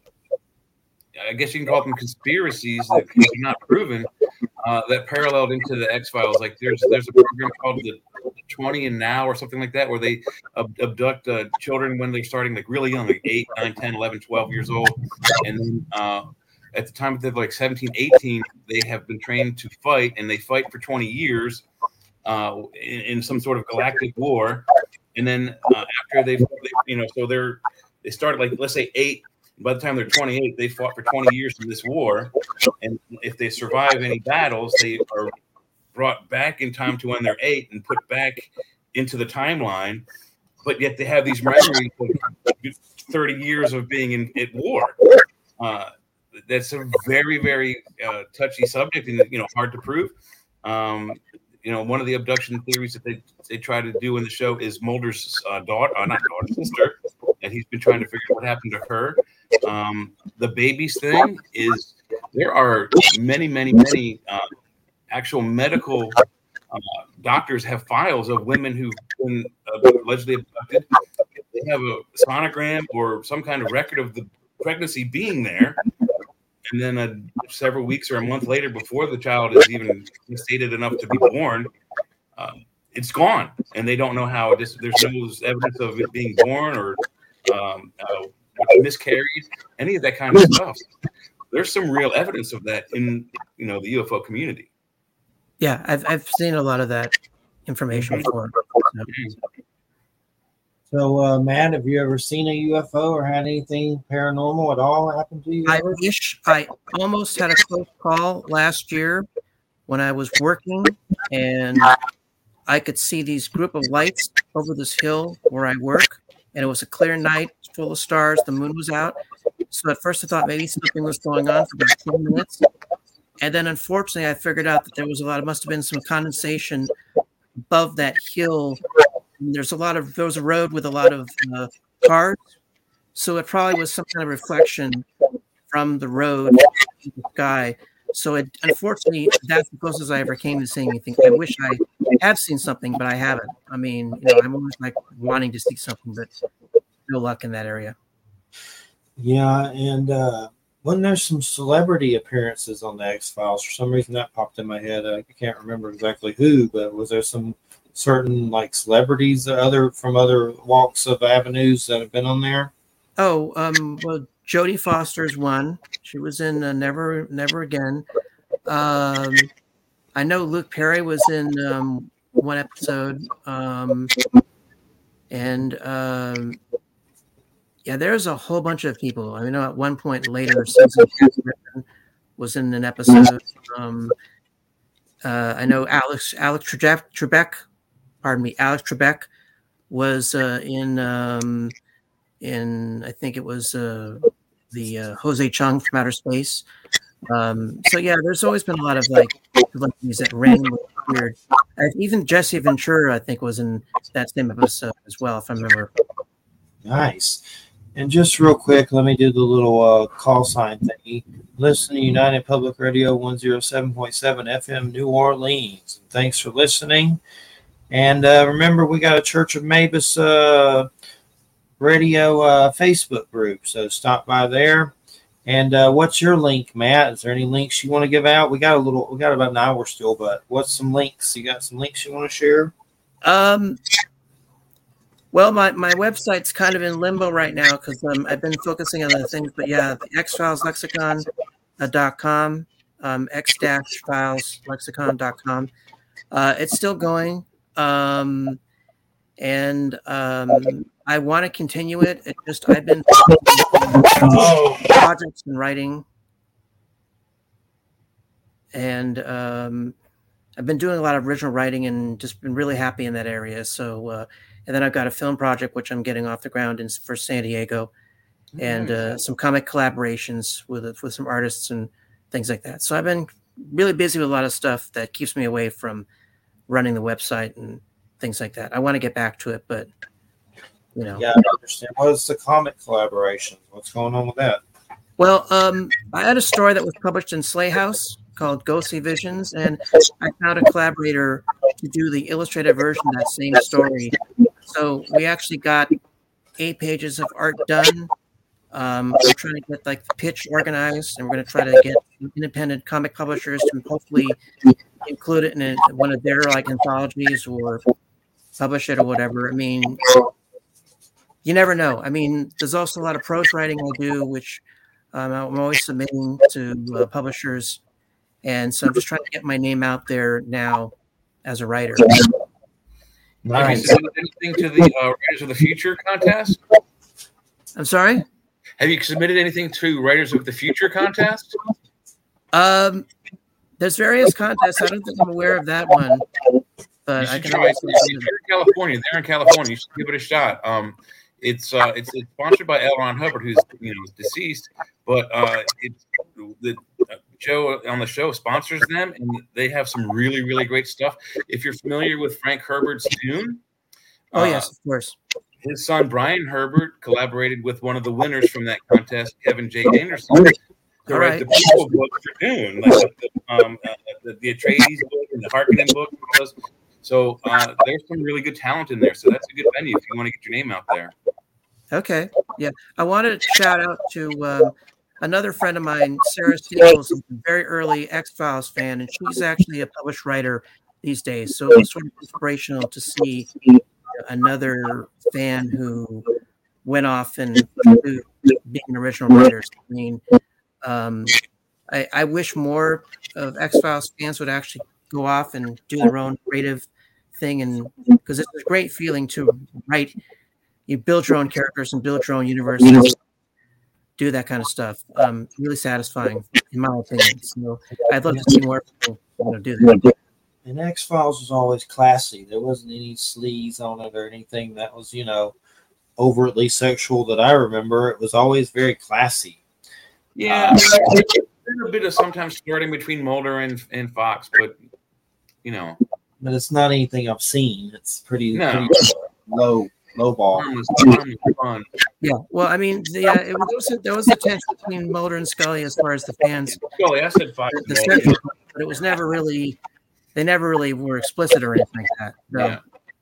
I guess you can call them conspiracies that are not proven, uh, that paralleled into the X-Files. Like there's there's a program called the twenty and Now or something like that, where they ab- abduct uh, children when they're starting like really young, like eight, nine, ten, eleven, twelve years old, and then uh, at the time they're like seventeen, eighteen, they have been trained to fight, and they fight for twenty years. Uh, in, in some sort of galactic war, and then uh, after they've, they, you know, so they're they started like let's say eight. By the time they're twenty-eight, they fought for twenty years in this war, and if they survive any battles, they are brought back in time to when they're eight and put back into the timeline. But yet they have these memories of thirty years of being in at war. Uh, that's a very very uh, touchy subject, and you know hard to prove. Um, You know, one of the abduction theories that they, they try to do in the show is Mulder's uh, daughter, uh, not daughter, sister, and he's been trying to figure out what happened to her. Um, the babies thing is there are many, many, many uh, actual medical uh, doctors have files of women who've been uh, allegedly abducted. They have a sonogram or some kind of record of the pregnancy being there. and then uh, several weeks or a month later, before the child is even stated enough to be born, um, it's gone, and they don't know how. It is, there's no evidence of it being born or um, uh, miscarried, any of that kind of stuff. There's some real evidence of that in, you know, the U F O community. Yeah, I've I've seen a lot of that information before. So, uh, Matt, have you ever seen a U F O or had anything paranormal at all happen to you? I ever? wish I almost had a close call last year when I was working, and I could see these group of lights over this hill where I work, and it was a clear night, full of stars. The moon was out. So at first I thought maybe something was going on for about ten minutes. And then unfortunately I figured out that there was a lot, it must have been some condensation above that hill. And there's a lot of, there was a road with a lot of uh, cars. So it probably was some kind of reflection from the road to the sky. So it, unfortunately, that's the closest I ever came to seeing anything. I wish I had seen something, but I haven't. I mean, you know, I'm always like wanting to see something, but no luck in that area. Yeah, and uh, when there's some celebrity appearances on the X-Files, for some reason that popped in my head. I can't remember exactly who, but was there some certain like celebrities or other from other walks of avenues that have been on there? Oh, um, well, Jodie Foster's one. She was in uh, Never, Never Again. Um, I know Luke Perry was in um, one episode, um, and um, yeah, there's a whole bunch of people. I know at one point later, Susan was in an episode. Um, uh, I know Alex Alex Trebek, Trebek, pardon me, Alex Trebek was uh, in um, in I think it was uh, the uh, Jose Chung from Outer Space. Um, so yeah, there's always been a lot of like celebrities that randomly appeared. Uh, even Jesse Ventura, I think, was in that same episode as well, if I remember. Nice. And just real quick, let me do the little uh, call sign thingy. Listen to United Public Radio one oh seven point seven F M New Orleans. Thanks for listening. And uh, remember, we got a Church of Mavis uh, radio uh, Facebook group, so stop by there. And uh, what's your link, Matt? Is there any links you want to give out? We got a little, we got about an hour still, but what's some links? You got some links you want to share? Um. Well, my, my website's kind of in limbo right now because um, I've been focusing on other things. But yeah, the X Files Lexicon dot com, um, X Files Lexicon dot com. Uh, it's still going, um, and um, I want to continue it. It just I've been oh. projects and writing, and um, I've been doing a lot of original writing and just been really happy in that area. So. Uh, And then I've got a film project, which I'm getting off the ground in, for San Diego, and uh, some comic collaborations with with some artists and things like that. So I've been really busy with a lot of stuff that keeps me away from running the website and things like that. I want to get back to it, but, you know. Yeah, I understand. What is the comic collaboration? What's going on with that? Well, um, I had a story that was published in Slay House called Ghostly Visions, and I found a collaborator to do the illustrated version of that same story. So we actually got eight pages of art done. Um, we're trying to get like the pitch organized, and we're going to try to get independent comic publishers to hopefully include it in a, one of their like anthologies or publish it or whatever. I mean, you never know. I mean, there's also a lot of prose writing I do, which um, I'm always submitting to uh, publishers. And so I'm just trying to get my name out there now as a writer. Nice. Have you submitted anything to the uh, Writers of the Future contest? I'm sorry? Have you submitted anything to Writers of the Future contest? Um, there's various contests. I don't think I'm aware of that one. But I can try it. If you're in California, they're in California. You should give it a shot. Um, it's uh, it's it's sponsored by L. Ron Hubbard, who's you know deceased, but uh, it's the uh, show on the show sponsors them, and they have some really really great stuff. If you're familiar with Frank Herbert's Dune, oh uh, yes, of course. His son Brian Herbert collaborated with one of the winners from that contest, Kevin J. Anderson, to All write right. the people book for Dune, like the, um, uh, the, the Atreides book and the Harkonnen book. And all those. So uh, there's some really good talent in there. So that's a good venue if you want to get your name out there. Okay. Yeah. I wanted to shout out to uh, another friend of mine, Sarah Steele, is a very early X-Files fan, and she's actually a published writer these days. So it was sort of inspirational to see another fan who went off and being an original writer. I mean, um, I, I wish more of X-Files fans would actually go off and do their own creative thing, and because it's a great feeling to write. You build your own characters and build your own universe. Do that kind of stuff. Um, really satisfying, in my opinion. So I'd love to see more people you know, do that. And X-Files was always classy. There wasn't any sleaze on it or anything that was, you know, overtly sexual that I remember. It was always very classy. Yeah, uh, there's a bit of sometimes flirting between Mulder and, and Fox, but, you know. But it's not anything I've seen. It's pretty, no. pretty low. Low ball. Fun. Yeah, well, I mean, the, uh, it was, there was a tension between Mulder and Scully as far as the fans. Scully, I said Fox. The, the sexual, but it was never really, they never really were explicit or anything like that. No. Yeah.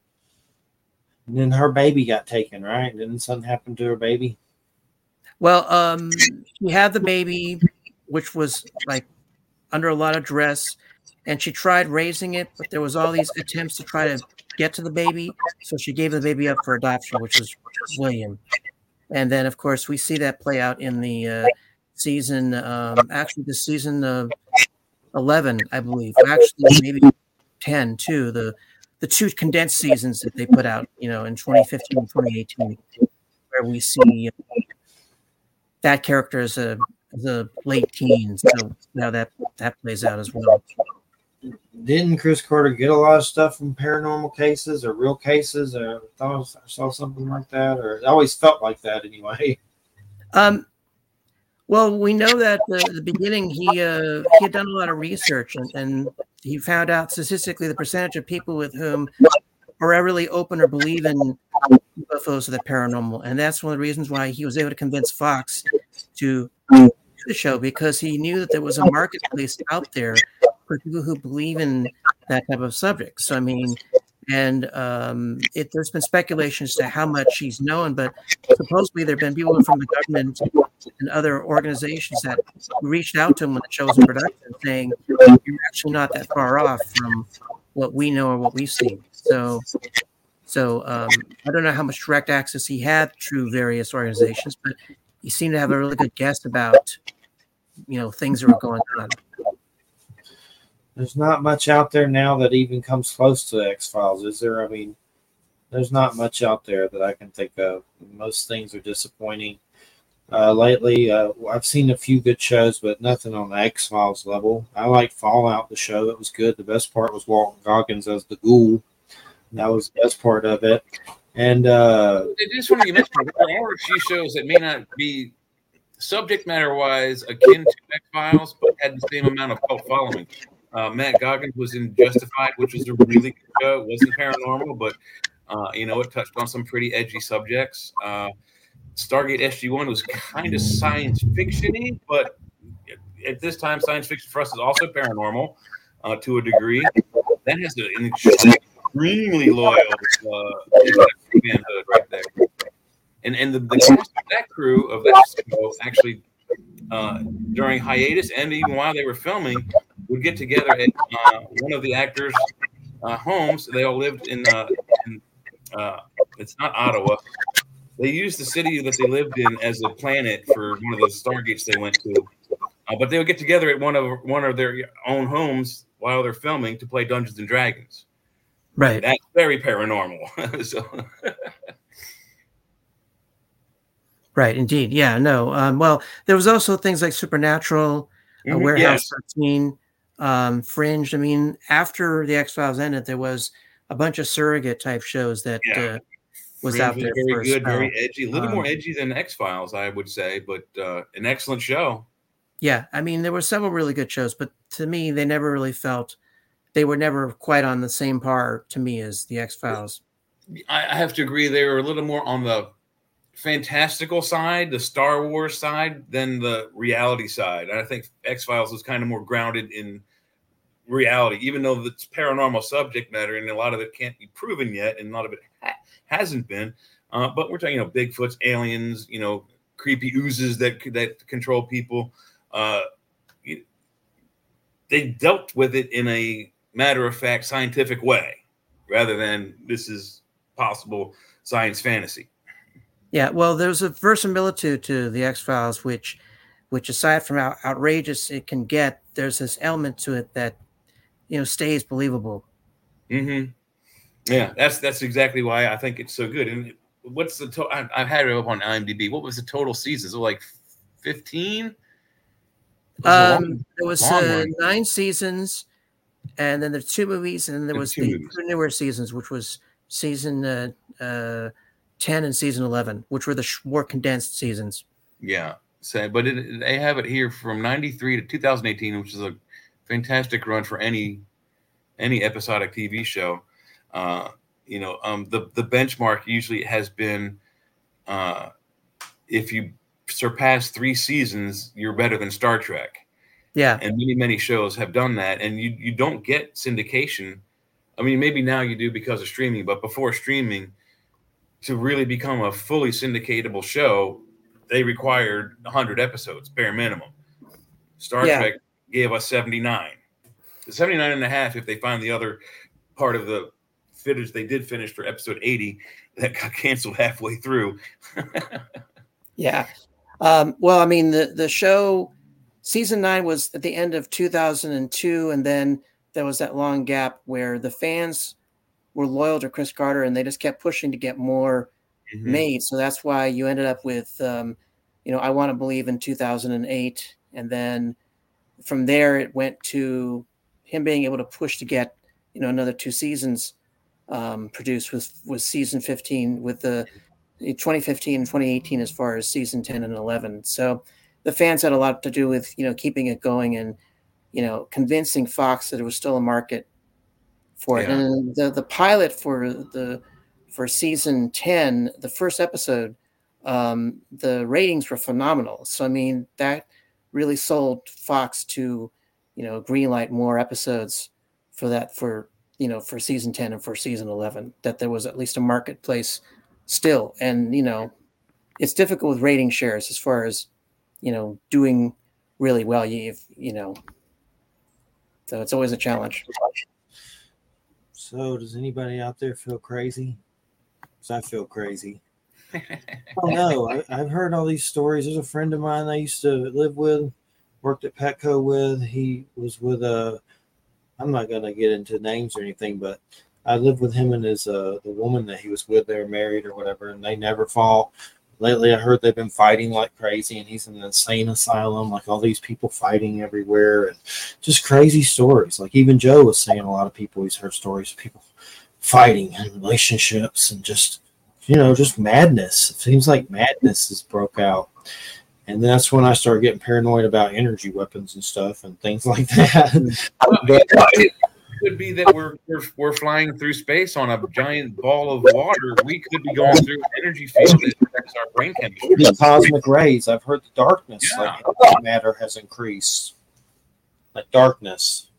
And then her baby got taken, right? Didn't something happen to her baby? Well, um, she had the baby, which was like under a lot of duress, and she tried raising it, but there was all these attempts to try to get to the baby, so she gave the baby up for adoption, which was William. And then, of course, we see that play out in the uh, season, um, actually the season of eleven, I believe, actually maybe ten too, the the two condensed seasons that they put out, you know, in twenty fifteen and twenty eighteen, where we see uh, that character as a, as a late teen. So now that, that plays out as well. Didn't Chris Carter get a lot of stuff from paranormal cases or real cases? Or I thought I saw something like that, or it always felt like that anyway. Um, well, we know that the, the beginning he uh, he had done a lot of research, and, and he found out statistically the percentage of people with whom are really open or believe in U F Os or the paranormal, and that's one of the reasons why he was able to convince Fox to do the show, because he knew that there was a marketplace out there for people who believe in that type of subject. So, I mean, and um, it, there's been speculation as to how much he's known, but supposedly there have been people from the government and other organizations that reached out to him when the show was in production saying, you're actually not that far off from what we know or what we've seen. So, so um, I don't know how much direct access he had through various organizations, but he seemed to have a really good guess about, you know, things that were going on. There's not much out there now that even comes close to X-Files, is there? I mean, there's not much out there that I can think of. Most things are disappointing. Uh, lately, uh, I've seen a few good shows, but nothing on the X-Files level. I like Fallout, the show. It was good. The best part was Walton Goggins as the ghoul. That was the best part of it. And uh, it is funny you mentioned there are a few shows that may not be subject matter wise akin to X-Files, but had the same amount of cult following. Uh, Matt Goggins was in Justified, which was a really good show. It wasn't paranormal, but uh, you know, it touched on some pretty edgy subjects. Uh, Stargate S G one was kind of science fiction-y, but at this time, science fiction for us is also paranormal uh, to a degree. That has an extremely loyal uh, manhood right there. And and the, the cast of that crew of that show actually uh, during hiatus and even while they were filming would get together at uh, one of the actors' uh, homes. They all lived in, uh, in uh, it's not Ottawa. They used the city that they lived in as a planet for one of the Stargates they went to. Uh, but they would get together at one of one of their own homes while they're filming to play Dungeons and Dragons. Right. That's very paranormal. so. Right, indeed. Yeah, no. Um, well, there was also things like Supernatural, uh, Mm-hmm, Warehouse yes. thirteen, um, Fringe. I mean, after the X-Files ended, there was a bunch of surrogate type shows that Yeah. uh, was Fringe out there. very for a good, spell. very edgy, a little Um, more edgy than X-Files, I would say, but uh, an excellent show. Yeah, I mean, there were several really good shows, but to me, they never really felt, they were never quite on the same par to me as the X-Files. I, I have to agree they were a little more on the fantastical side, the Star Wars side, than the reality side. And I think X-Files was kind of more grounded in reality, even though it's paranormal subject matter and a lot of it can't be proven yet, and a lot of it ha- hasn't been. Uh, but we're talking, you know, Bigfoots, aliens, you know, creepy oozes that that control people. Uh, they dealt with it in a matter-of-fact scientific way rather than this is possible science fantasy. Yeah, well, there's a verisimilitude to the X-Files, which, which aside from how outrageous it can get, there's this element to it that, you know, stays believable. Mm-hmm. Yeah, that's that's exactly why I think it's so good. And what's the total? I've had it up on IMDb. What was the total seasons? Like fifteen? Um, there was uh, nine seasons, and then there's two movies, and then there was the two newer seasons, which was season uh, uh, ten and season eleven, which were the sh- more condensed seasons. Yeah, so but it, they have it here from ninety-three to two thousand eighteen, which is a fantastic run for any any episodic T V show. Uh, you know, um, the the benchmark usually has been uh, if you surpass three seasons, you're better than Star Trek. Yeah, and many many shows have done that, and you you don't get syndication. I mean, maybe now you do because of streaming, but before streaming, to really become a fully syndicatable show, they required one hundred episodes bare minimum. Star yeah. Trek gave us seventy-nine. The seventy-nine and a half if they find the other part of the footage they did finish for episode eighty that got canceled halfway through. yeah. Um, well, I mean, the, the show, season nine was at the end of two thousand two, and then there was that long gap where the fans were loyal to Chris Carter, and they just kept pushing to get more mm-hmm. made. So that's why you ended up with, um, you know, I Want to Believe in two thousand eight, and then from there it went to him being able to push to get, you know, another two seasons um, produced with, with season fifteen, with the twenty fifteen and twenty eighteen as far as season ten and eleven. So the fans had a lot to do with, you know, keeping it going and, you know, convincing Fox that it was still a market for it. Yeah. And the, the pilot for the for season ten, the first episode, um, the ratings were phenomenal. So, I mean, that really sold Fox to, you know, greenlight more episodes for that, for, you know, for season ten and for season eleven, that there was at least a marketplace still. And, you know, it's difficult with rating shares as far as, you know, doing really well. You, you know, so it's always a challenge. So does anybody out there feel crazy? Because I feel crazy. Oh no, I, I've heard all these stories. There's a friend of mine I used to live with, worked at Petco with. He was with a, I'm not going to get into names or anything, but I lived with him and his uh, the woman that he was with. They were married or whatever, and they never fought. Lately, I heard they've been fighting like crazy, and he's in an insane asylum, like all these people fighting everywhere, and just crazy stories. Like even Joe was saying a lot of people, he's heard stories of people fighting in relationships and just, you know, just madness. It seems like madness has broke out. And that's when I started getting paranoid about energy weapons and stuff and things like that. But, it could be that we're, we're we're flying through space on a giant ball of water. We could be going through an energy field that affects our brain chemistry. The cosmic rays. I've heard the darkness, yeah. like matter has increased. Like darkness.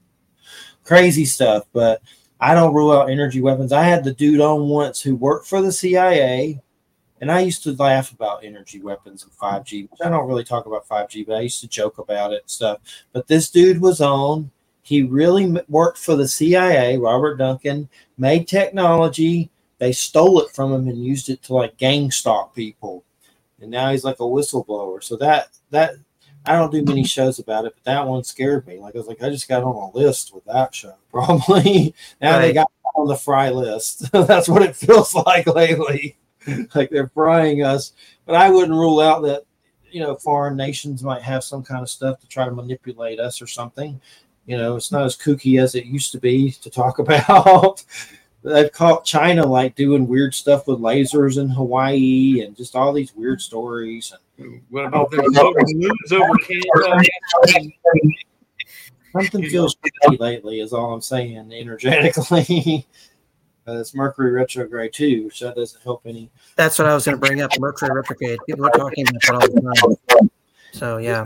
Crazy stuff, but I don't rule out energy weapons. I had the dude on once who worked for the C I A. And I used to laugh about energy weapons and five G, which I don't really talk about five G, but I used to joke about it and stuff. But this dude was on. He really worked for the C I A, Robert Duncan, made technology. They stole it from him and used it to like gang stalk people. And now he's like a whistleblower. So that, that I don't do many shows about it, but that one scared me. Like I was like, I just got on a list with that show. Probably now right. They got on the fry list. That's what it feels like lately. Like they're frying us, but I wouldn't rule out that, you know, foreign nations might have some kind of stuff to try to manipulate us or something. You know, it's not as kooky as it used to be to talk about. They've caught China like doing weird stuff with lasers in Hawaii and just all these weird stories. What about the balloons over Canada? Something feels shitty lately is all I'm saying energetically. Uh, it's Mercury retrograde too, which that doesn't help any. That's what I was going to bring up. Mercury retrograde. People are talking about that all the time. So yeah,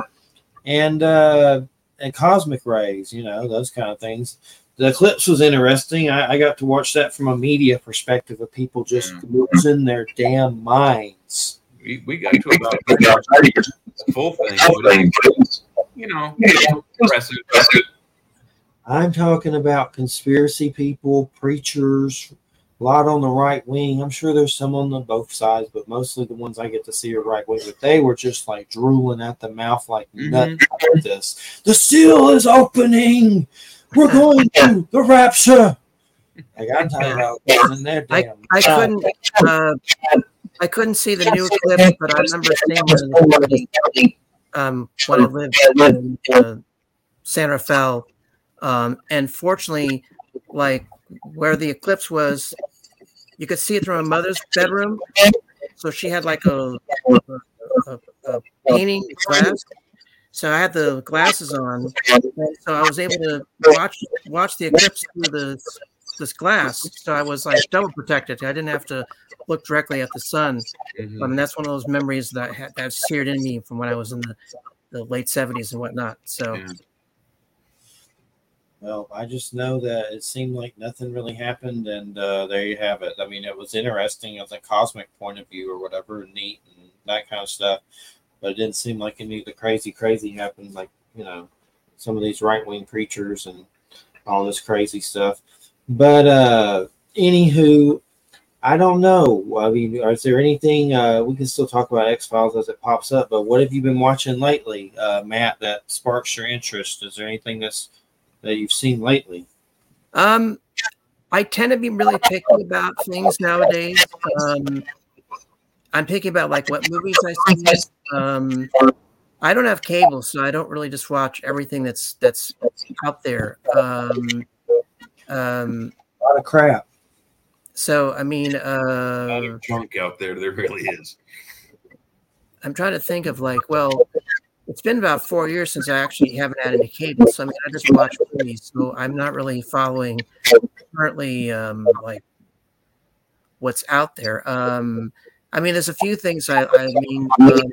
and uh, and cosmic rays, you know, those kind of things. The eclipse was interesting. I, I got to watch that from a media perspective of people just mm. losing their damn minds. we, we got to about the full thing, but it was, you know, impressive. I'm talking about conspiracy people, preachers, a lot on the right wing. I'm sure there's some on the both sides, but mostly the ones I get to see are right wing. But they were just like drooling at the mouth like Mhm. nuts like this. The seal is opening. We're going to the rapture. Like I'm talking about in their I, damn I mouth. couldn't uh, I couldn't see the new clips, but I remember seeing one in the, um, when I lived in uh, San Rafael. Um, and fortunately, like where the eclipse was, you could see it through my mother's bedroom. So she had like a, a, a painting glass. So I had the glasses on, and so I was able to watch watch the eclipse through the this glass. So I was like double protected. I didn't have to look directly at the sun. Mhm. I mean, that's one of those memories that I had, that seared in me from when I was in the, the late seventies and whatnot. So. Yeah. Well, I just know that it seemed like nothing really happened, and uh, there you have it. I mean, it was interesting as a cosmic point of view or whatever, and neat and that kind of stuff, but it didn't seem like any of the crazy, crazy happened, like, you know, some of these right wing preachers and all this crazy stuff. But, uh, anywho, I don't know. I mean, is there anything uh, we can still talk about X Files as it pops up? But what have you been watching lately, uh, Matt? That sparks your interest? Is there anything that's that you've seen lately? Um, I tend to be really picky about things nowadays. Um, I'm picky about like what movies I see. Um, I don't have cable, so I don't really just watch everything that's that's out there. Um, um, A lot of crap. so I mean, A lot uh, of junk out there. There really is. I'm trying to think of like, well, it's been about four years since I actually haven't had any cable. So I mean, I just watch movies, so I'm not really following currently um, like what's out there. Um, I mean, there's a few things. I, I mean, um,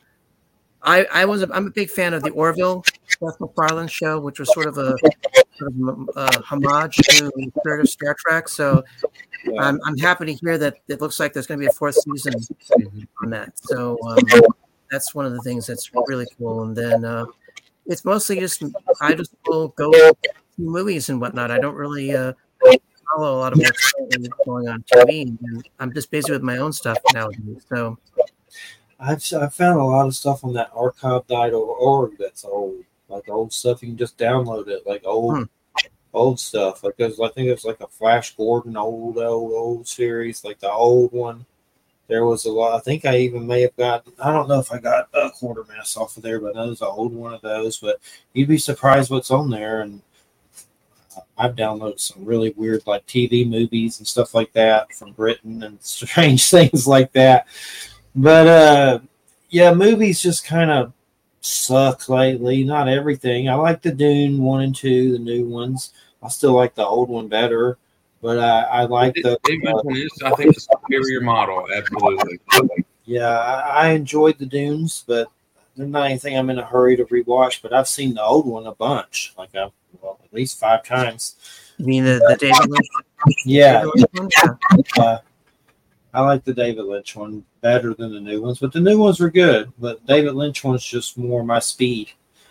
I I was a, I'm a big fan of the Orville Seth MacFarlane show, which was sort of a, sort of a homage to the spirit of Star Trek. So Yeah. I'm I'm happy to hear that it looks like there's going to be a fourth season Mhm. on that. So um, that's one of the things that's really cool. And then uh, it's mostly just I just will go to movies and whatnot. I don't really uh, follow a lot of what's going on T V. And I'm just busy with my own stuff nowadays. So I've I found a lot of stuff on that archive dot org that's old, like old stuff. You can just download it, like old, Hmm. old stuff. Like there's, I think it's like a Flash Gordon old, old, old series, like the old one. There was a lot. I think I even may have got. I don't know if I got a Quartermass off of there, but I know there's an old one of those. But you'd be surprised what's on there. And I've downloaded some really weird, like T V movies and stuff like that from Britain and strange things like that. But uh, yeah, movies just kind of suck lately. Not everything. I like the Dune one and two, the new ones. I still like the old one better, but I, I like the. David Uh, Lynch is, I think, the superior model. Absolutely. yeah, I, I enjoyed the Dunes, but there's not anything I'm in a hurry to rewatch. But I've seen the old one a bunch, like I, well, at least five times. you mean the, the David Lynch? Yeah, David Lynch one? Yeah. uh, I like the David Lynch one better than the new ones, but the new ones were good. But David Lynch one's just more my speed.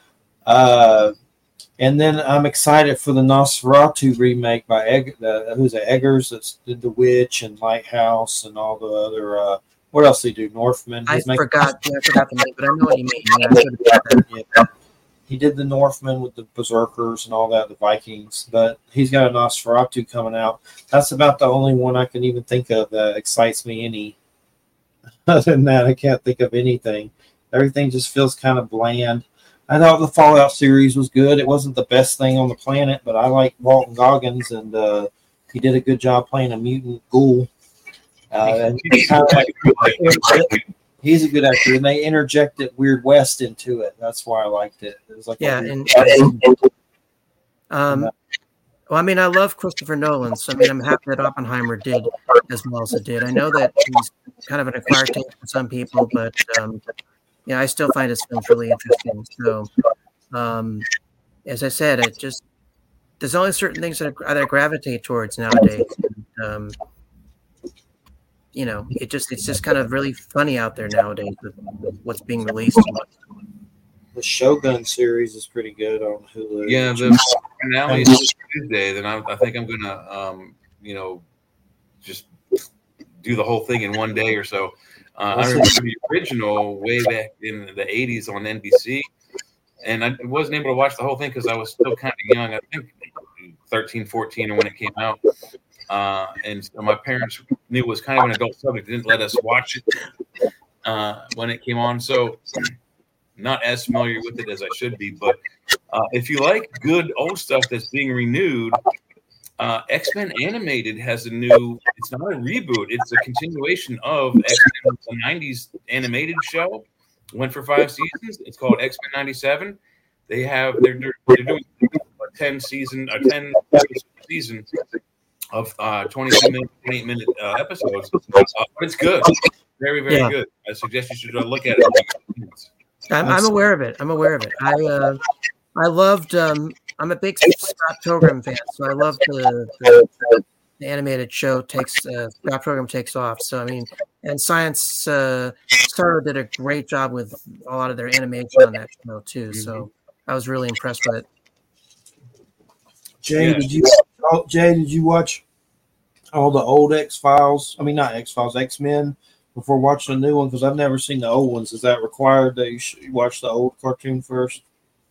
Uh, and then I'm excited for the Nosferatu remake by Egg, uh, who's it, Eggers that did The Witch and Lighthouse and all the other. Uh, what else they do? Northman. I He's making- forgot. Yeah, I forgot the name, but I know what you mean. Yeah, I should have got that. Yeah. He did the Northman with the Berserkers and all that, the Vikings, but he's got a Nosferatu coming out. That's about the only one I can even think of that excites me any. Other than that, I can't think of anything. Everything just feels kind of bland. I thought the Fallout series was good. It wasn't the best thing on the planet, but I like Walton Goggins, and uh, he did a good job playing a mutant ghoul. Uh, and He's kind of like, like- he's a good actor, and they interjected Weird West into it. That's why I liked it. It was like a Yeah, weird- and um, well, I mean, I love Christopher Nolan, so I mean, I'm happy that Oppenheimer did as well as it did. I know that he's kind of an acquired taste for some people, but um, yeah, I still find his films really interesting. So, um, as I said, it just there's only certain things that I, that I gravitate towards nowadays. And, um, you know, it just it's just kind of really funny out there nowadays with what's being released. The Shogun series is pretty good on Hulu. Yeah, the finale is Tuesday. Then I, I think I'm gonna, um, you know, just do the whole thing in one day or so. Uh, I remember the original way back in the eighties on N B C, and I wasn't able to watch the whole thing because I was still kind of young. I think thirteen, fourteen, or when it came out. Uh, and so my parents knew it was kind of an adult subject. They didn't let us watch it uh, when it came on. So not as familiar with it as I should be. But uh, if you like good old stuff that's being renewed, uh, X-Men Animated has a new, it's not a reboot. It's a continuation of X-Men, the nineties animated show. Went for five seasons. It's called X-Men ninety-seven. They have, they're, they're doing a ten season, a ten season of uh, twenty-two minute, twenty-eight minute uh, episodes. Uh, but it's good. Very, very yeah. good. I suggest you should uh, look at it. I'm, I'm aware of it. I'm aware of it. I uh, I loved. Um, I'm a big Scott Pilgrim fan, so I love the, the, the animated show. Takes uh, Scott Pilgrim takes off. So I mean, and Science uh, Star did a great job with a lot of their animation on that show too. Mm-hmm. So I was really impressed with it. Jay, yeah. did you? Oh, Jay, did you watch all the old X Files? I mean, not X Files, X Men. Before watching the new one, because I've never seen the old ones. Is that required that you should watch the old cartoon first?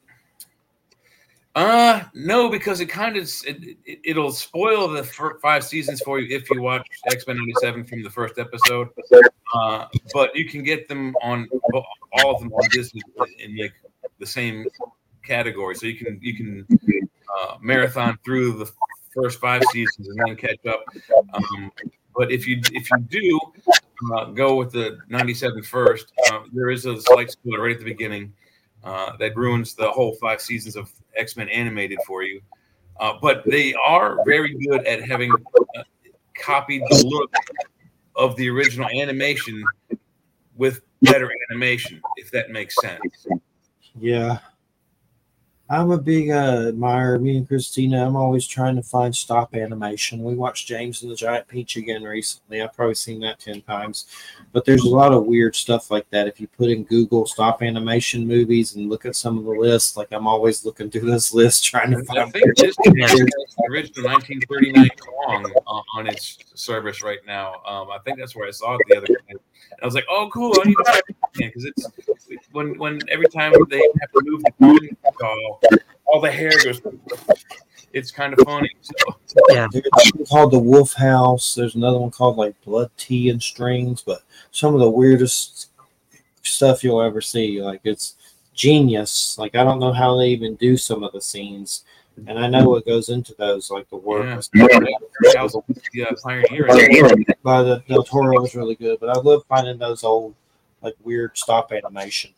Uh, no, because it kind of it, it, it'll spoil the five seasons for you if you watch X-Men ninety-seven from the first episode. Uh, but you can get them on all of them on Disney in like the same category, so you can you can uh, marathon through the first five seasons and then catch up. Um, but if you if you do. Uh, go with the ninety-seven first. Uh, there is a slight spoiler right at the beginning uh, that ruins the whole five seasons of X-Men animated for you. Uh, but they are very good at having uh, copied the look of the original animation with better animation, if that makes sense. Yeah. I'm a big uh, admirer. Me and Christina, I'm always trying to find stop animation. We watched James and the Giant Peach again recently. I've probably seen that ten times. But there's a lot of weird stuff like that. If you put in Google stop animation movies and look at some of the lists, like I'm always looking through this list trying to find. I think this is the original nineteen thirty-nine Kong uh, on its service right now. Um, I think that's where I saw it the other day. And I was like, oh, cool. I need to check it because it's when when every time they have to move the Kong call, all the hair goes. It's kind of funny. So. Yeah, there's one called The Wolf House. There's another one called like Blood Tea and Strings. But some of the weirdest stuff you'll ever see. Like it's genius. Like I don't know how they even do some of the scenes, and I know what goes into those, like the work. Yeah. Yeah. Yeah, pioneer. By the Del Toro is really good, but I love finding those old, like weird stop animation.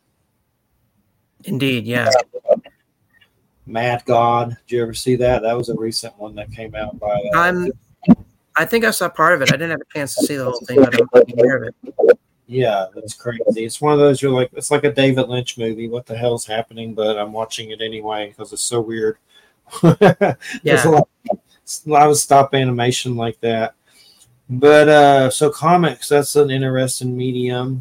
Indeed, yeah. Mad God. Did you ever see that? That was a recent one that came out by. Uh, I'm. I think I saw part of it. I didn't have a chance to see the whole thing, but I'm aware of it. Yeah, that's crazy. It's one of those you're like, it's like a David Lynch movie. What the hell's happening? But I'm watching it anyway because it's so weird. Yeah, a lot, a lot of stop animation like that. But uh, so comics, that's an interesting medium.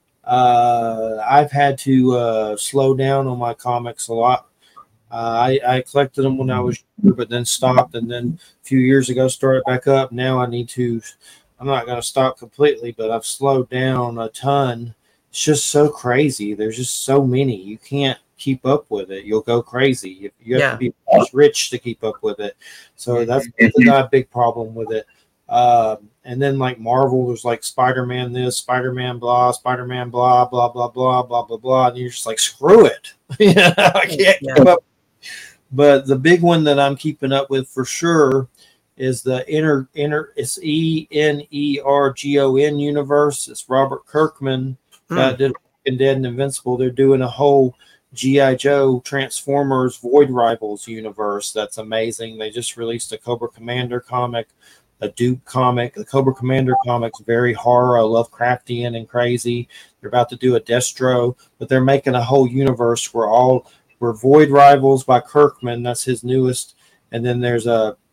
Uh, I've had to uh, slow down on my comics a lot. Uh, I, I collected them when I was younger, but then stopped, and then a few years ago started back up. Now I need to. I'm not going to stop completely, but I've slowed down a ton. It's just so crazy. There's just so many. You can't keep up with it. You'll go crazy. You, you have Yeah. to be rich to keep up with it. So that's not a big problem with it. Um, and then like Marvel, there's like Spider-Man this, Spider-Man blah, Spider-Man blah, blah, blah, blah, blah, blah, blah. And you're just like, screw it. Yeah, I can't Yeah. keep up. But the big one that I'm keeping up with for sure is the inner inner it's E N E R G O N universe. It's Robert Kirkman Hmm. that did Walking Dead and Invincible. They're doing a whole G I. Joe Transformers Void Rivals universe. That's amazing. They just released a Cobra Commander comic, a Duke comic. The Cobra Commander comic's very horror, Lovecraftian and crazy. They're about to do a Destro, but they're making a whole universe where all where Void Rivals by Kirkman. That's his newest. And then there's a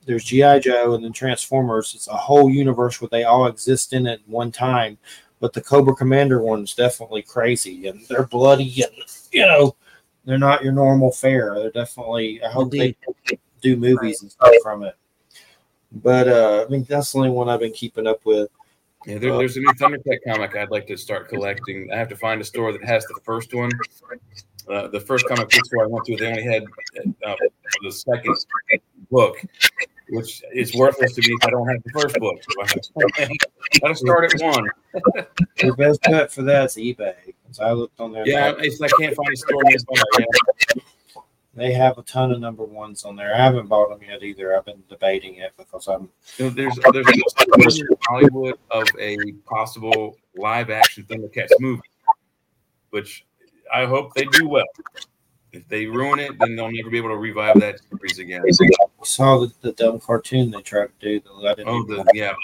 there's G I. Joe and then Transformers. It's a whole universe where they all exist in at one time. But the Cobra Commander one's definitely crazy, and they're bloody, and you know, they're not your normal fare. They're definitely. I hope Indeed. They do movies and stuff from it. But uh, I mean, that's the only one I've been keeping up with. Yeah, there, there's a new Thundercat comic I'd like to start collecting. I have to find a store that has the first one. Uh, the first comic book store I went to, they only had uh, the second book, which is worthless to me if I don't have the first book. Got to start at one. Your best bet for that is eBay. I looked on there. Yeah, it's, I can't find a store nearby. Yeah. They have a ton of number ones on there. I haven't bought them yet either. I've been debating it because I'm. You know, there's there's a in Hollywood of a possible live action Thundercats movie, which I hope they do well. If they ruin it, then they'll never be able to revive that series again. I saw the, the dumb cartoon they tried to do. The, I didn't oh, the, yeah.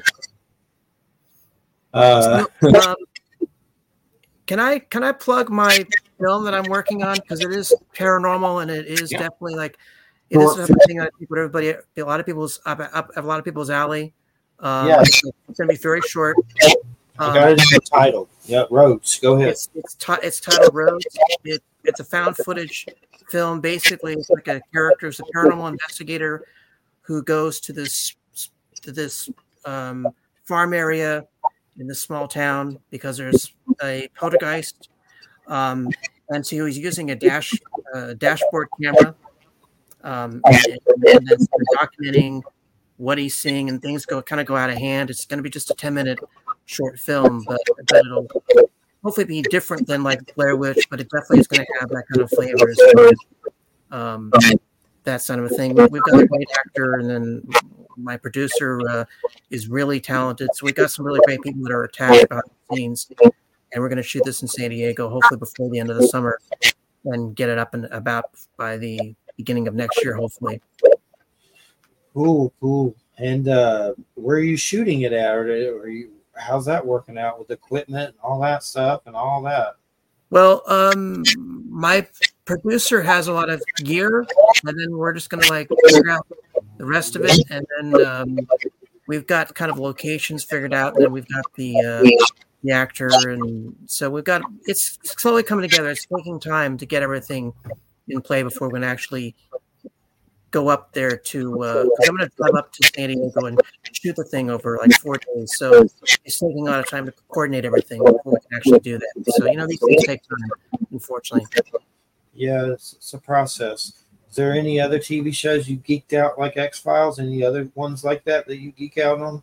Uh, um, can I can I plug my film that I'm working on, because it is paranormal and it is yeah. definitely like it is something I think what everybody a lot of people's up, up a lot of people's alley. Um, yeah, it's, it's gonna be very short. Um, I got it in the title. Yeah, Rhodes. Go ahead. It's it's, t- it's titled Rhodes. It, it's a found footage film. Basically, it's like a character, it's a paranormal investigator who goes to this to this um, farm area in this small town because there's a poltergeist, um, and so he's using a dash uh, dashboard camera, um, and, and then documenting what he's seeing, and things go kind of go out of hand. It's going to be just a ten minute short film, but, but it'll hopefully be different than like Blair Witch, but it definitely is going to have that kind of flavor as far as um, that kind of a thing. We've got a great actor, and then my producer uh, is really talented. So we've got some really great people that are attached behind the scenes, and we're going to shoot this in San Diego, hopefully before the end of the summer, and get it up and about by the beginning of next year, hopefully. Cool, cool. And uh, where are you shooting it at? Or are you? How's that working out with equipment and all that stuff and all that? Well, um, my producer has a lot of gear, and then we're just going to like figure out the rest of it. And then um, we've got kind of locations figured out, and then we've got the uh, the actor, and so we've got it's slowly coming together. It's taking time to get everything in play before we're going to actually go up there to uh I'm going to drive up to San Diego and shoot the thing over like four days, so it's taking a lot of time to coordinate everything before we can actually do that. So you know, these things take time, unfortunately. Yeah, it's, it's a process. Is there any other T V shows you geeked out like X-Files? Any other ones like that that you geek out on?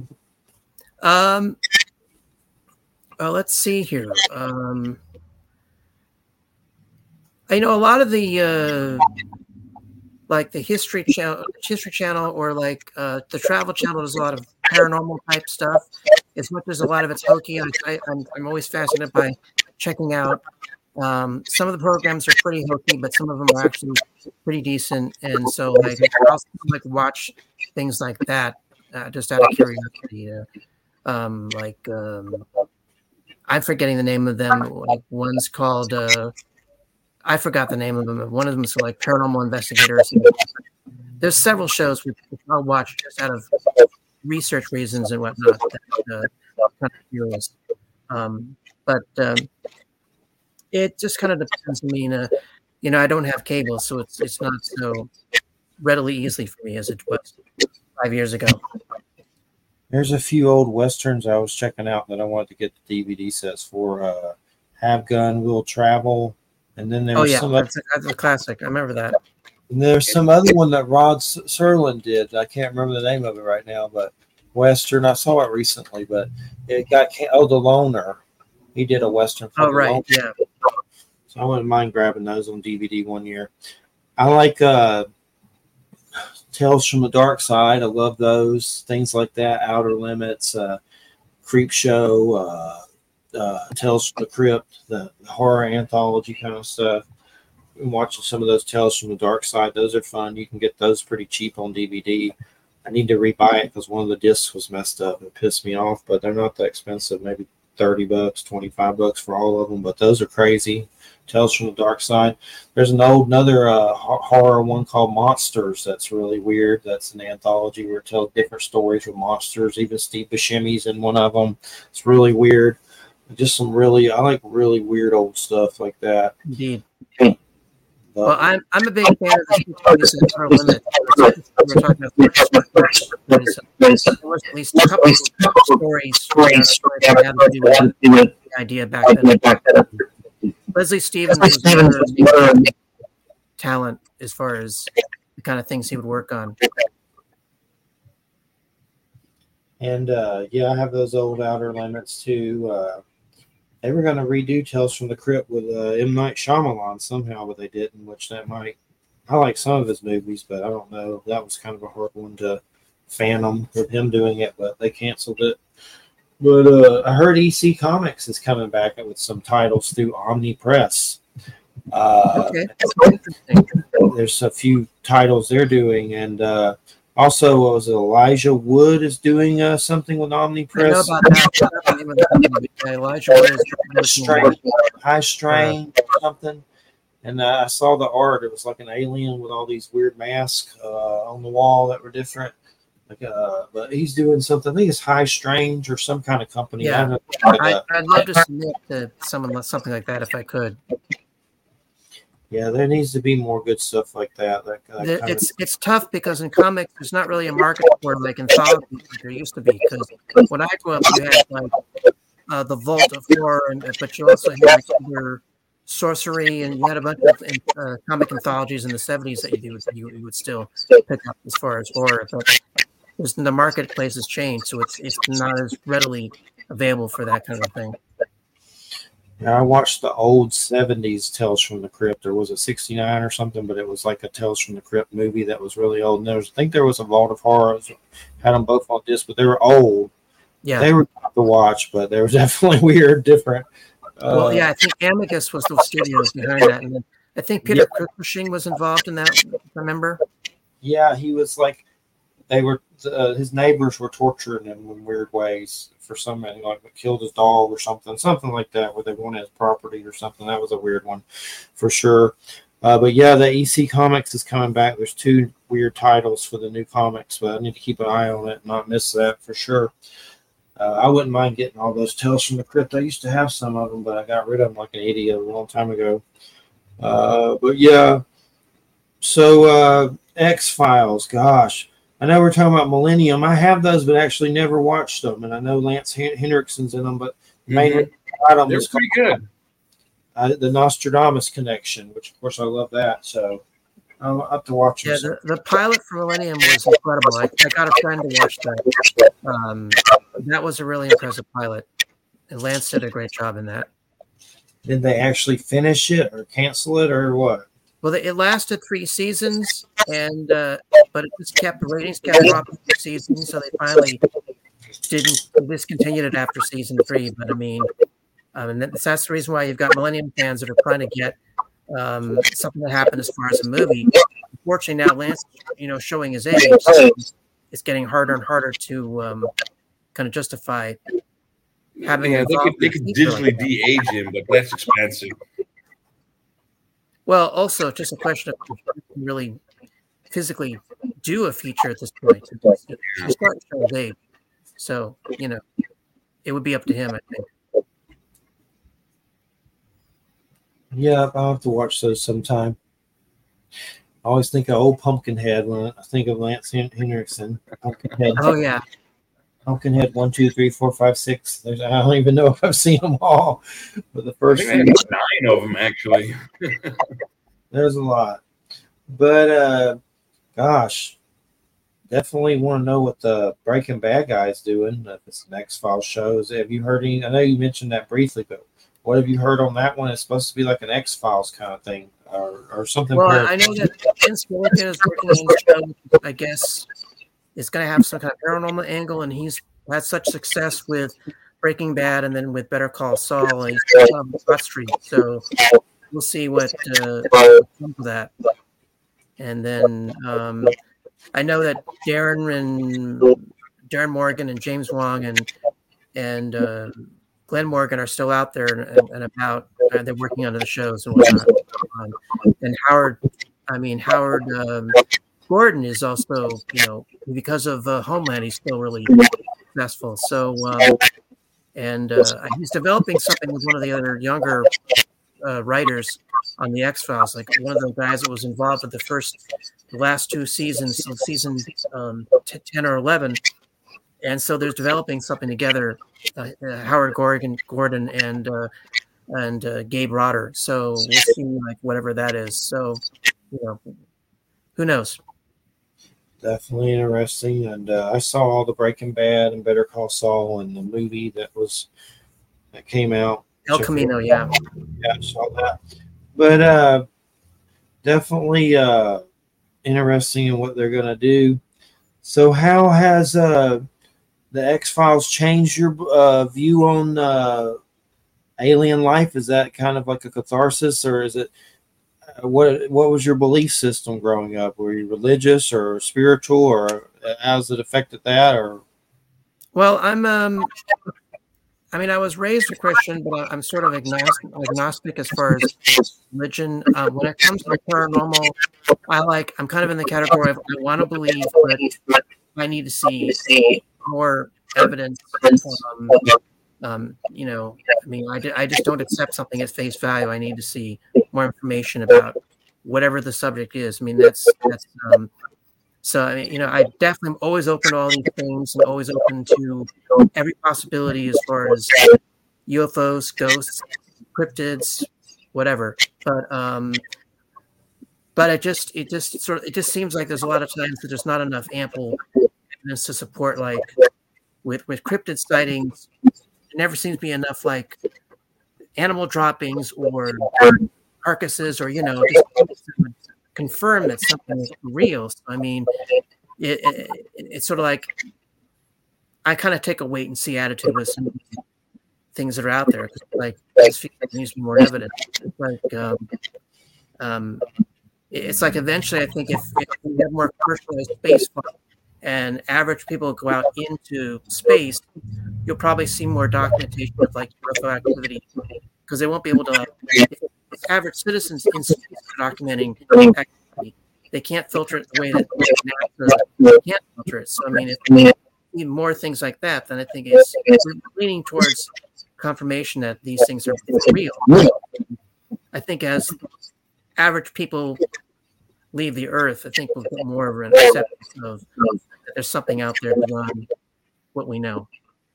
um well, let's see here. um I know a lot of the uh like the History Channel, History Channel, or like uh, the Travel Channel does a lot of paranormal type stuff. As much as a lot of it's hokey, I, I, I'm I'm always fascinated by checking out. Um, some of the programs are pretty hokey, but some of them are actually pretty decent. And so, like, I also like watch things like that uh, just out of curiosity. Uh, um, like, um, I'm forgetting the name of them. Like, one's called. Uh, I forgot the name of them. One of them is like Paranormal Investigators. There's several shows which I'll watch just out of research reasons and whatnot. That, uh, kind of curious. Um, but um, it just kind of depends. I mean, uh, you know, I don't have cable, so it's it's not so readily easy for me as it was five years ago. There's a few old westerns I was checking out that I wanted to get the D V D sets for. Uh, Have Gun, Will Travel. And then there oh was yeah, some that's a, that's a classic. I remember that. And there's some other one that Rod Serling did. I can't remember the name of it right now, but Western. I saw it recently, but it got oh the Loner. He did a Western. Oh right, Loner. Yeah. So I wouldn't mind grabbing those on D V D one year. I like uh, Tales from the Dark Side. I love those things like that. Outer Limits, uh, Creep Show. Uh, Uh, Tales from the Crypt, the, the horror anthology kind of stuff. I'm watching some of those Tales from the Dark Side. Those are fun. You can get those pretty cheap on D V D. I need to rebuy it because one of the discs was messed up. It pissed me off, but they're not that expensive. Maybe thirty bucks, twenty-five bucks for all of them, but those are crazy. Tales from the Dark Side. There's an old, another uh, horror one called Monsters that's really weird. That's an anthology where it tells different stories with monsters. Even Steve Buscemi's in one of them. It's really weird. Just some really, I like really weird old stuff like that. Indeed. But, well, I'm I'm a big fan of the This Is Outer Limits. We're talking about there's, there's at least a couple of stories that have to do with the idea back then. Leslie Stevens was another talent as far as the kind of things he would work on. And uh, yeah, I have those old Outer Limits too. Uh, they were going to redo Tales from the Crypt with uh, M. Night Shyamalan somehow, but they didn't, which that might. I like some of his movies, but I don't know. That was kind of a hard one to fathom with him doing it, but they canceled it. But uh, I heard E C Comics is coming back with some titles through Omni Press. Uh, okay, that's interesting. There's a few titles they're doing, and uh, also was Elijah Wood is doing uh, something with Omni Press. I know about that. Elijah Wood is Strain, High Strain, or something. And uh, I saw the art. It was like an alien with all these weird masks uh, on the wall that were different. Like, uh, but he's doing something. I think it's High Strange or some kind of company. Yeah, I, I'd love to submit to someone something like that if I could. Yeah, there needs to be more good stuff like that. that, that the, kind it's of... it's tough because in comics there's not really a market for like anthologies like there used to be. Because when I grew up, you had like uh, the Vault of Horror, and but you also had like, other sorcery, and you had a bunch of uh, comic anthologies in the seventies that you, you you would still pick up as far as horror. But the marketplace has changed, so it's it's not as readily available for that kind of thing. Yeah, I watched the old seventies Tales from the Crypt. There was a sixty-nine or something, but it was like a Tales from the Crypt movie that was really old. And there was, I think there was a Vault of Horrors, had them both on disc, but they were old. Yeah, they were tough to watch, but they were definitely weird, different. Well, uh, yeah, I think Amicus was the studios behind that, and then I think Peter yeah. Cushing was involved in that. Remember? Yeah, he was like they were. Uh, his neighbors were torturing him in weird ways for some reason, like killed his dog or something, something like that, where they wanted his property or something. That was a weird one, for sure. Uh, but yeah, the E C Comics is coming back. There's two weird titles for the new comics, but I need to keep an eye on it and not miss that for sure. Uh, I wouldn't mind getting all those Tales from the Crypt. I used to have some of them, but I got rid of them like an idiot a long time ago. Uh, but yeah, so uh, X-Files, gosh. I know we're talking about Millennium. I have those, but actually never watched them. And I know Lance Henriksen's in them, but mm-hmm. mainly they're pretty good. Uh, the Nostradamus Connection, which of course I love that. So I'll have to watch them. Yeah, the, the pilot for Millennium was incredible. I, I got a friend to watch that. Um, that was a really impressive pilot, and Lance did a great job in that. Did they actually finish it or cancel it or what? Well, it lasted three seasons, and uh, but it just kept the ratings kept dropping for seasons, so they finally didn't discontinued it after season three. But I mean, um, and that's, that's the reason why you've got Millennium fans that are trying to get um, something to happen as far as a movie. Unfortunately, now Lance, you know, showing his age, it's getting harder and harder to um, kind of justify having. Yeah, they could they could digitally like de-age him, but that's expensive. Well, also just a question of if you can really physically do a feature at this point. He's starting to show his age, so you know it would be up to him, I think. Yeah, I'll have to watch those sometime. I always think of old Pumpkinhead when I think of Lance Henriksen. Pumpkinhead. Oh yeah, Pumpkinhead one, two, three, four, five, six. There's, I don't even know if I've seen them all. But the first I think I have nine of them actually. There's a lot, but uh, gosh, definitely want to know what the Breaking Bad guy is doing. If it's an X-Files show, is, have you heard any? I know you mentioned that briefly, but what have you heard on that one? It's supposed to be like an X-Files kind of thing, or, or something. Well, I know that Vince Gilligan is working on the show. I guess it's going to have some kind of paranormal angle, and he's had such success with Breaking Bad and then with Better Call Saul, and he's on West Street. So we'll see what uh, comes of that. And then um, I know that Darren and Darren Morgan and James Wong and and uh, Glenn Morgan are still out there and, and, and about. Uh, they're working on the shows and whatnot. Um, and Howard, I mean Howard um, Gordon is also, you know, because of uh, Homeland, he's still really successful. So, um, and uh, he's developing something with one of the other younger uh, writers on the X-Files, like one of the guys that was involved with the first, the last two seasons, so season um, t- ten or eleven. And so they're developing something together, uh, uh, Howard Gordon, Gordon and uh, and uh, Gabe Rotter. So we'll see, like whatever that is. So, you know, who knows? Definitely interesting. And uh, I saw all the Breaking Bad and Better Call Saul and the movie that was that came out. El Camino, yeah, yeah, I saw that. But uh, definitely uh, interesting in what they're going to do. So, how has uh, the X-Files changed your uh, view on uh, alien life? Is that kind of like a catharsis, or is it uh, what? What was your belief system growing up? Were you religious or spiritual, or how's it affected that? Or well, I'm. Um, I mean, I was raised a Christian, but I'm sort of agnostic, agnostic as far as religion. Um, when it comes to the paranormal, I like. I'm kind of in the category of I want to believe, but I need to see more evidence. Um, um, you know, I mean, I, I just don't accept something at face value. I need to see more information about whatever the subject is. I mean, that's that's. Um, so I mean, you know, I definitely am always open to all these things and always open to every possibility as far as U F Os, ghosts, cryptids, whatever. But um, but it just it just sort of it just seems like there's a lot of times that there's not enough ample evidence to support, like with with cryptid sightings. There never seems to be enough like animal droppings or carcasses or you know just confirm that something is real. So, I mean, it, it, it's sort of like I kind of take a wait and see attitude with some things that are out there. Like, I just feel like there needs to be more evidence. It's like, um, um, it's like eventually, I think if, if we have more commercialized space flight and average people go out into space, you'll probably see more documentation of like U F O activity because they won't be able to. If, if average citizens in space are documenting activity, they can't filter it the way that NASA can't filter it. So I mean, if we need more things like that, then I think it's we're leaning towards confirmation that these things are real. I think as average people leave the Earth, I think we'll get more of an acceptance of that there's something out there beyond what we know.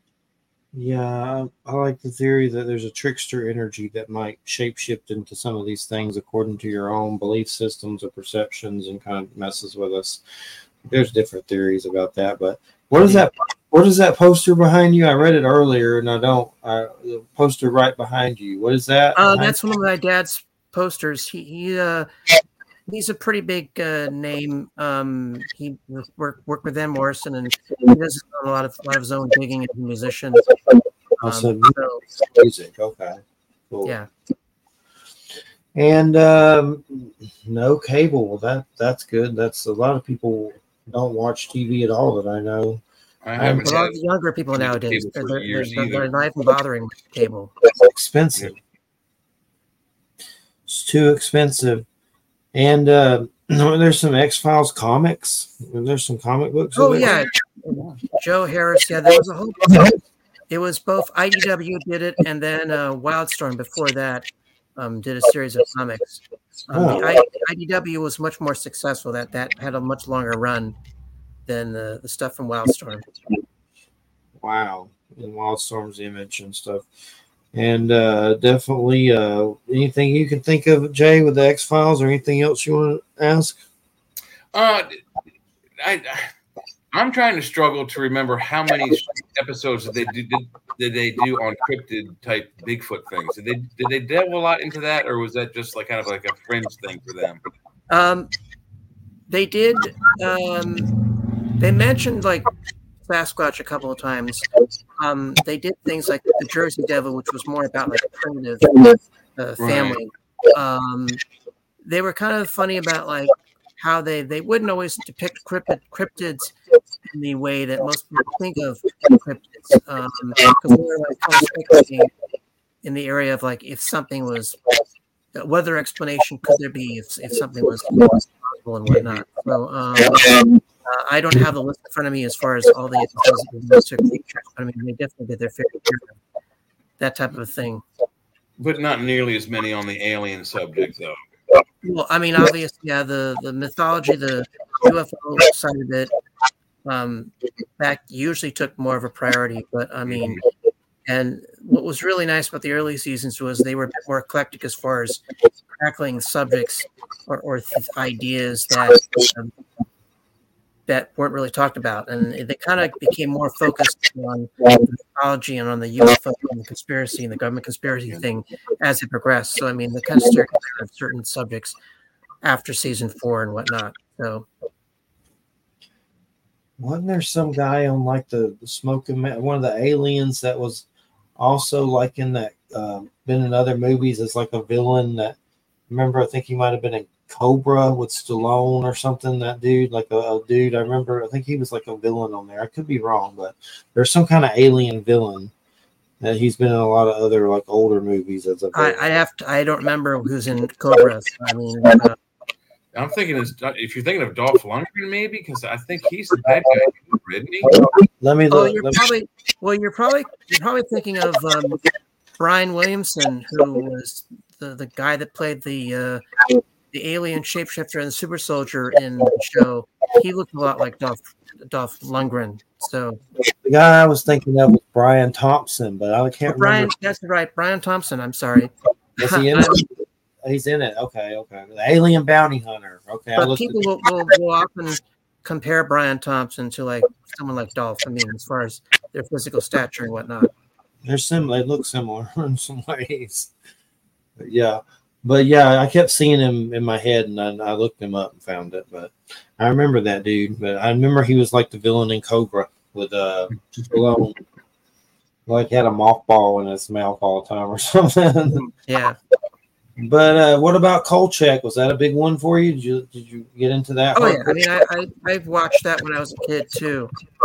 Yeah, I like the theory that there's a trickster energy that might shapeshift into some of these things according to your own belief systems or perceptions and kind of messes with us. There's different theories about that, but what is that? What is that poster behind you? I read it earlier, and I don't. Uh, the poster right behind you. What is that? Uh, that's one of my dad's posters. He he. Uh, he's a pretty big uh, name. Um, he worked worked with Van Morrison, and he does a lot of a lot of his own digging as a musician. Um, so, so, music, okay, cool. Yeah. And um, no cable. Well, that that's good. That's a lot of people don't watch T V at all that I know. I haven't a lot of the younger people nowadays, they're, they're, they're, they're not even bothering with cable. It's expensive. It's too expensive. And uh, there's some X-Files comics. There's some comic books. Oh, yeah. Joe Harris. Yeah, there was a whole. It was both I D W did it, and then uh, Wildstorm before that um, did a series of comics. Um, Oh. the I, I D W was much more successful. That that had a much longer run than the, the stuff from Wildstorm. Wow. And Wildstorm's image and stuff. And uh, definitely uh, anything you can think of, Jay, with the X-Files or anything else you want to ask? Uh, I, I'm trying to struggle to remember how many episodes did they did, did they do on cryptid type Bigfoot things. Did they did they delve a lot into that, or was that just like kind of like a fringe thing for them? Um, they did. Um, they mentioned like Sasquatch a couple of times. Um, they did things like the Jersey Devil, which was more about like a primitive uh, family. Um, they were kind of funny about like how they, they wouldn't always depict cryptid, cryptids in the way that most people think of cryptids. Um, because we're like kind of speculating in the area of like if something was, what other explanation could there be if, if something was possible and whatnot. So um, uh, I don't have the list in front of me as far as all the episodes of creatures. I mean, they definitely did their fair share of that type of a thing. But not nearly as many on the alien subject, though. Well, I mean, obviously, yeah, the, the mythology, the U F O side of it, um, that usually took more of a priority. But I mean, and what was really nice about the early seasons was they were a bit more eclectic as far as tackling subjects or, or th- ideas that um, that weren't really talked about, and they kind of became more focused on the mythology and on the U F O and the conspiracy and the government conspiracy thing as it progressed. So, I mean, they kind of steered clear of certain subjects after season four and whatnot. So, wasn't there some guy on like the, the smoking man, one of the aliens that was also like in that uh, been in other movies as like a villain that remember I think he might have been in Cobra with Stallone or something, that dude, like a, a dude I remember, I think he was like a villain on there. I could be wrong, but there's some kind of alien villain that he's been in a lot of other like older movies as a villain. I, I have to, I don't remember who's in Cobra. So, I mean, uh, I'm thinking is if you're thinking of Dolph Lundgren, maybe because I think he's the bad guy, isn't he? Let me oh, look. you're Let me- probably well, you're probably you're probably thinking of um, Brian Williamson, who was the, the guy that played the uh, the alien shapeshifter and the super soldier in the show. He looked a lot like Dolph Dolph Lundgren. So the guy I was thinking of was Brian Thompson, but I can't oh, Brian, remember. that's right, Brian Thompson. I'm sorry. Is he in it? He's in it. Okay, okay. The Alien Bounty Hunter. Okay. But people will, will, will often compare Brian Thompson to like someone like Dolph. I mean, as far as their physical stature and whatnot. They're similar. They look similar in some ways. But yeah. But yeah, I kept seeing him in my head, and I, I looked him up and found it. But I remember that dude. But I remember he was like the villain in Cobra with uh, Stallone. Like he had a mothball in his mouth all the time or something. Yeah. But uh, what about Kolchak? Was that a big one for you? Did you did you get into that? Oh yeah, I mean, I, I I've watched that when I was a kid too,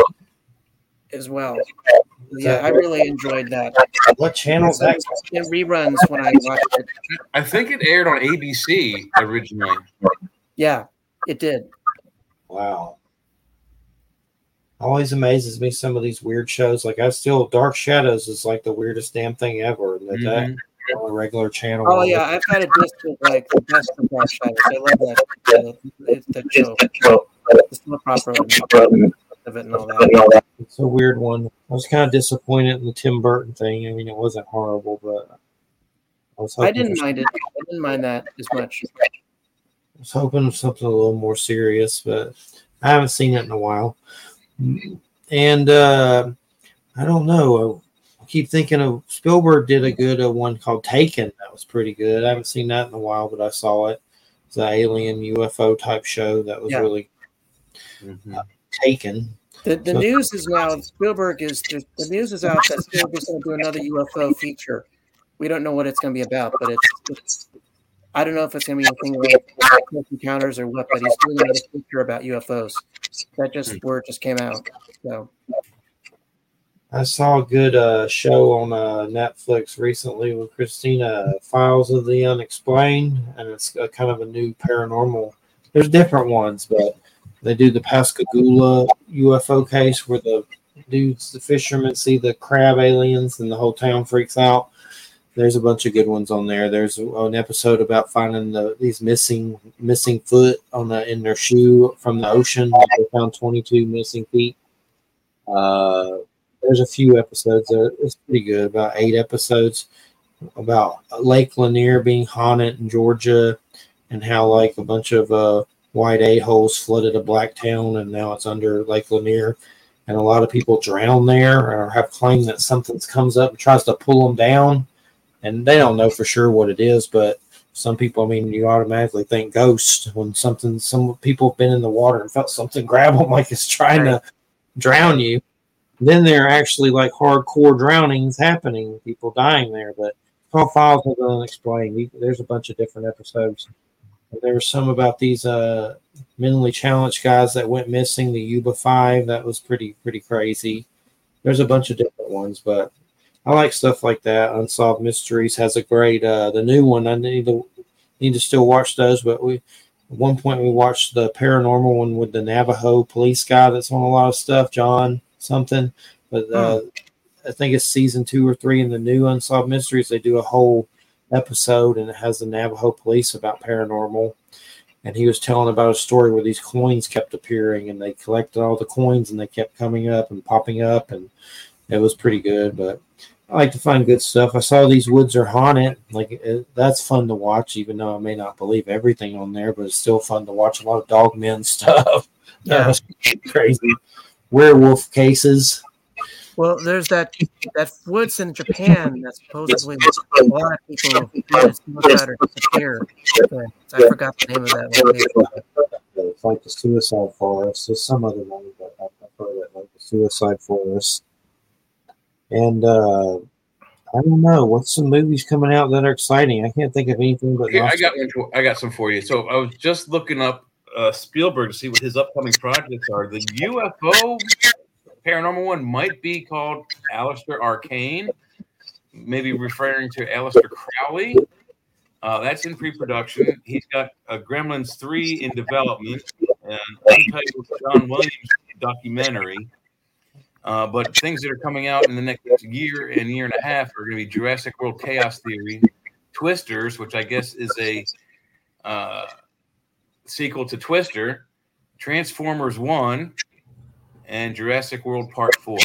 as well. Yeah, I really enjoyed that. What channel is that? It reruns when I watched it. I think it aired on A B C originally. Yeah, it did. Wow. Always amazes me some of these weird shows. Like I still Dark Shadows is like the weirdest damn thing ever. That, Mm-hmm. that on a regular channel. Oh yeah, I've got a disc with like the best of Dark Shadows. I love that. Uh, it's that show. It's not proper of it and all that. It's a weird one. I was kind of disappointed in the Tim Burton thing. I mean, it wasn't horrible, but I was hoping I didn't for, mind it. I didn't mind that as much. I was hoping for something a little more serious, but I haven't seen it in a while. And uh, I don't know. I keep thinking of Spielberg did a good uh, one called Taken. That was pretty good. I haven't seen that in a while, but I saw it. It's an alien U F O type show that was Yeah. really Mm-hmm. uh, Taken. The the So- news is now Spielberg is the news is out that Spielberg's going to do another U F O feature. We don't know what it's going to be about, but it's, it's I don't know if it's going to be anything like close encounters or what. But he's doing another feature about U F Os. That just word just came out. So I saw a good uh, show on uh, Netflix recently with Christina, Files of the Unexplained, and it's a kind of a new paranormal. There's different ones, but they do the Pascagoula U F O case where the dudes, the fishermen, see the crab aliens and the whole town freaks out. There's a bunch of good ones on there. There's an episode about finding the these missing missing foot on the in their shoe from the ocean. They found twenty-two missing feet. Uh, there's a few episodes. There. It's pretty good. About eight episodes about Lake Lanier being haunted in Georgia, and how like a bunch of uh, white a-holes flooded a black town, and now it's under Lake Lanier. And a lot of people drown there or have claimed that something comes up and tries to pull them down. And they don't know for sure what it is, but some people, I mean, you automatically think ghost when something, some people have been in the water and felt something grab them like it's trying to drown you. Then there are actually like hardcore drownings happening, people dying there. But it's called Files of the Unexplained. There's a bunch of different episodes. There was some about these uh, mentally challenged guys that went missing. The Yuba Five, that was pretty pretty crazy. There's a bunch of different ones, but I like stuff like that. Unsolved Mysteries has a great uh, the new one. I need to need to still watch those, but we at one point we watched the paranormal one with the Navajo police guy that's on a lot of stuff, John something. But uh, hmm. I think it's season two or three in the new Unsolved Mysteries. They do a whole episode, and it has the Navajo police about paranormal. And he was telling about a story where these coins kept appearing, and they collected all the coins, and they kept coming up and popping up, and it was pretty good. But I like to find good stuff. I saw These Woods Are Haunted. Like it, that's fun to watch, even though I may not believe everything on there, but it's still fun to watch a lot of Dogmen stuff. Yeah, crazy werewolf cases. Well, there's that that woods in Japan that supposedly a lot of people look at or disappear. I forgot the name of that one. It's like the Suicide Forest. There's some other name, but I've heard it, like the Suicide Forest. And uh, I don't know, what's some movies coming out that are exciting? I can't think of anything but. Okay, I got I got some for you. So I was just looking up uh, Spielberg to see what his upcoming projects are. The U F O paranormal one might be called Aleister Arcane, maybe referring to Aleister Crowley. Uh, that's in pre-production. He's got a Gremlins three in development, an untitled John Williams documentary. Uh, but things that are coming out in the next year and year and a half are going to be Jurassic World Chaos Theory, Twisters, which I guess is a uh, sequel to Twister, Transformers one, and Jurassic World Part Four.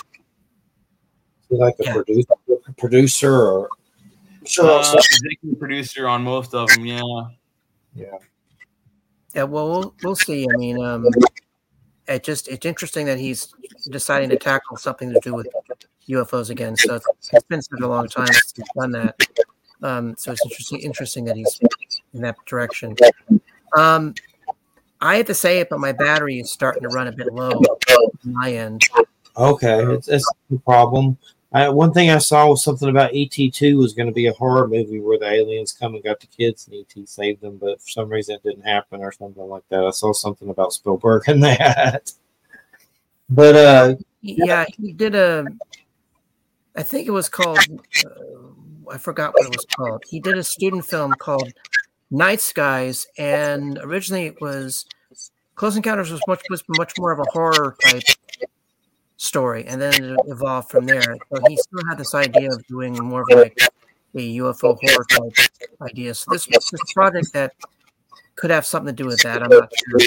Like a yeah. producer, producer, or uh, executive producer on most of them. Yeah, yeah, yeah. Well, we'll we'll see. I mean, um, it just it's interesting that he's deciding to tackle something to do with U F Os again. So it's, it's been such a long time since he's done that. Um, so it's interesting interesting that he's in that direction. Um, I hate to say it, but my battery is starting to run a bit low on my end. Okay, it's, it's a problem. I, one thing I saw was something about E T two was going to be a horror movie where the aliens come and got the kids and E T saved them, but for some reason it didn't happen or something like that. I saw something about Spielberg in that. But, uh... yeah, he did a... I think it was called... Uh, I forgot what it was called. He did a student film called Night Skies, and originally it was Close Encounters was much was much more of a horror type story, and then it evolved from there. So he still had this idea of doing more of like a U F O horror type idea. So this this project that could have something to do with that. I'm not sure.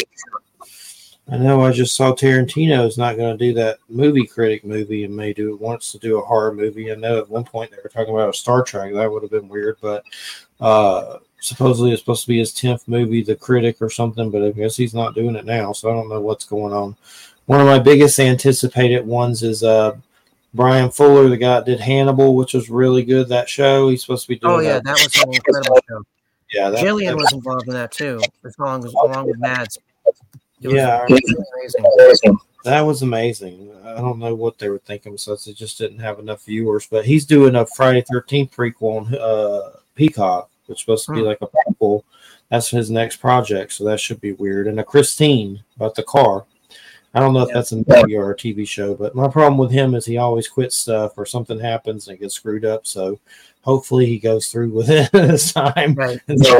I know. I just saw Tarantino is not going to do that movie critic movie and may do it wants to do a horror movie. I know at one point they were talking about a Star Trek. That would have been weird, but uh, supposedly it's supposed to be his tenth movie, The Critic or something, but I guess he's not doing it now, so I don't know what's going on. One of my biggest anticipated ones is uh, Brian Fuller, the guy that did Hannibal, which was really good, that show. He's supposed to be doing Oh, yeah, that, that was an incredible show. Yeah, that, Jillian that, was involved in that, too, as long as along with Mads. It yeah, was amazing. That was amazing. I don't know what they were thinking, so it just didn't have enough viewers. But he's doing a Friday thirteenth prequel on uh, Peacock, which is supposed to be hmm. like a prequel. That's his next project, so that should be weird. And a Christine about the car. I don't know if yeah. that's a movie or a T V show, but my problem with him is he always quits stuff or something happens and it gets screwed up. So hopefully he goes through with it this time. Right.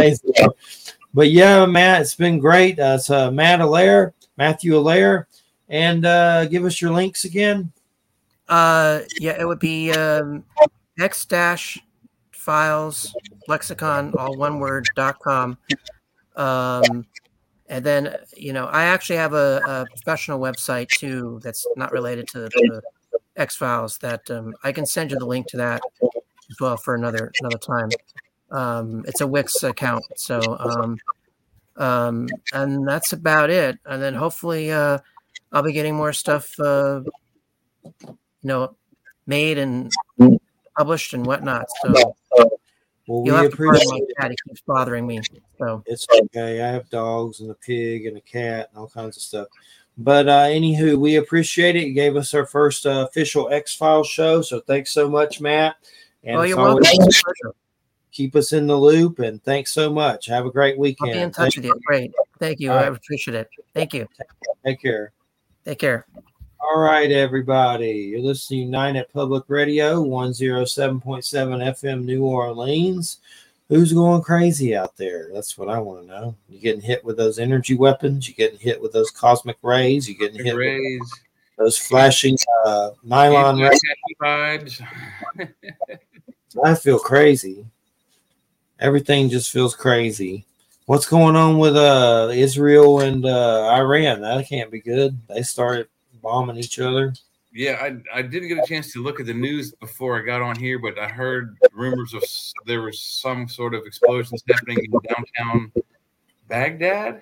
But yeah, Matt, it's been great. Uh, it's uh, Matt Allaire, Matthew Allaire, and uh, give us your links again. Uh, yeah, it would be um, X dash files lexicon, all one word, dot com. Um, and then, you know, I actually have a, a professional website too that's not related to the X Files that um, I can send you the link to that as well for another another time. Um, it's a Wix account, so um, um, and that's about it. And then hopefully uh, I'll be getting more stuff, uh, you know, made and published and whatnot. So well, you'll we have to pardon my appreciate cat; he keeps bothering me. So it's okay. I have dogs and a pig and a cat and all kinds of stuff. But uh, anywho, we appreciate it. You gave us our first uh, official X Files show, so thanks so much, Matt. And well, you're welcome. keep us in the loop. And thanks so much. Have a great weekend. I'll be in touch with you. Great. Thank you. I appreciate it. Thank you. Take care. Take care. All right, everybody. You're listening to United Public Radio, one oh seven point seven F M New Orleans. Who's going crazy out there? That's what I want to know. You getting hit with those energy weapons? You getting hit with those cosmic rays? You getting hit rays. with those flashing uh, nylon rays? I feel crazy. Everything just feels crazy. What's going on with uh, Israel and uh, Iran? That can't be good. They started bombing each other. Yeah, I, I didn't get a chance to look at the news before I got on here, but I heard rumors of there was some sort of explosions happening in downtown Baghdad.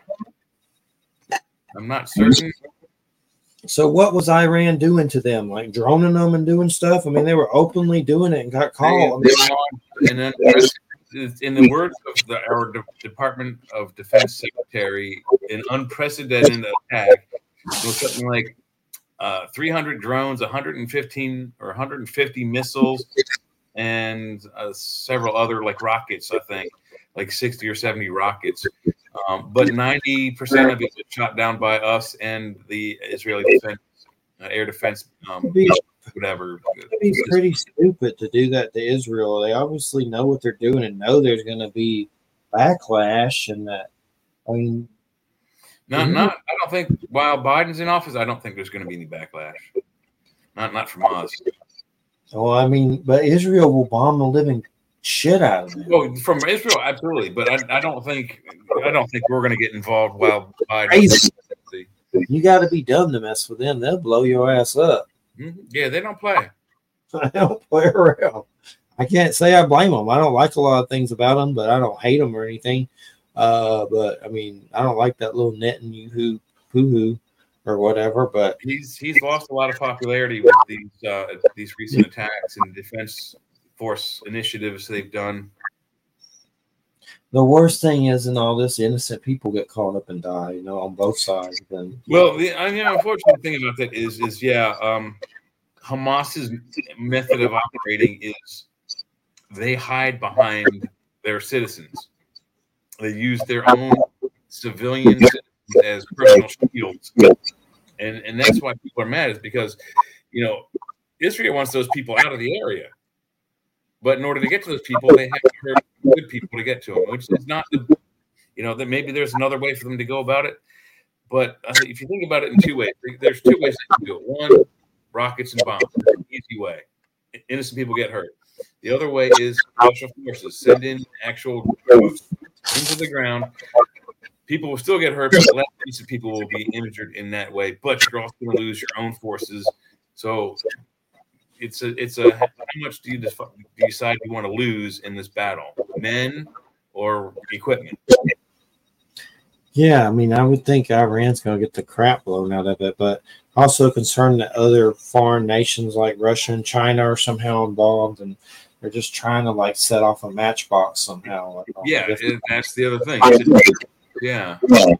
I'm not certain. So what was Iran doing to them? Like droning them and doing stuff? I mean, they were openly doing it and got caught. And then, in the words of the, our De- Department of Defense Secretary, an unprecedented attack was something like uh, three hundred drones, one hundred fifteen or one hundred fifty missiles, and uh, several other like rockets, I think, like sixty or seventy rockets. Um, but ninety percent of it was shot down by us and the Israeli defense, uh, air defense, um, whatever. It'd be pretty stupid to do that to Israel. They obviously know what they're doing and know there's going to be backlash. And that, I mean, not, not. I don't think while Biden's in office, I don't think there's going to be any backlash. Not, not from us. Well, I mean, but Israel will bomb the living shit out of them. Well, from Israel, absolutely, but I, I don't think I don't think we're going to get involved while Biden. You got to be dumb to mess with them. They'll blow your ass up. Mm-hmm. Yeah, they don't play. I don't play around. I can't say I blame them. I don't like a lot of things about them, but I don't hate them or anything. Uh, but I mean, I don't like that little Netanyahu poo-hoo or whatever. But he's he's lost a lot of popularity with these uh, these recent attacks and defense force initiatives they've done. The worst thing is in all this, innocent people get caught up and die, you know, on both sides. And well, the I mean, unfortunate thing about that is, is yeah, um, Hamas's method of operating is they hide behind their citizens. They use their own civilians as personal shields, and and that's why people are mad. Is because you know Israel wants those people out of the area. But in order to get to those people, they have to hurt good people to get to them, which is not, the, you know, that maybe there's another way for them to go about it. But uh, if you think about it in two ways, there's two ways they can do it. One, rockets and bombs, easy way. Innocent people get hurt. The other way is special forces send in actual troops into the ground. People will still get hurt, but less innocent people will be injured in that way. But you're also going to lose your own forces. So. It's a, it's a, how much do you, def- do you decide you want to lose in this battle? Men or equipment? Yeah, I mean, I would think Iran's going to get the crap blown out of it, but also concerned that other foreign nations like Russia and China are somehow involved, and they're just trying to like set off a matchbox somehow. Like, yeah, it, that's the other thing. Yeah.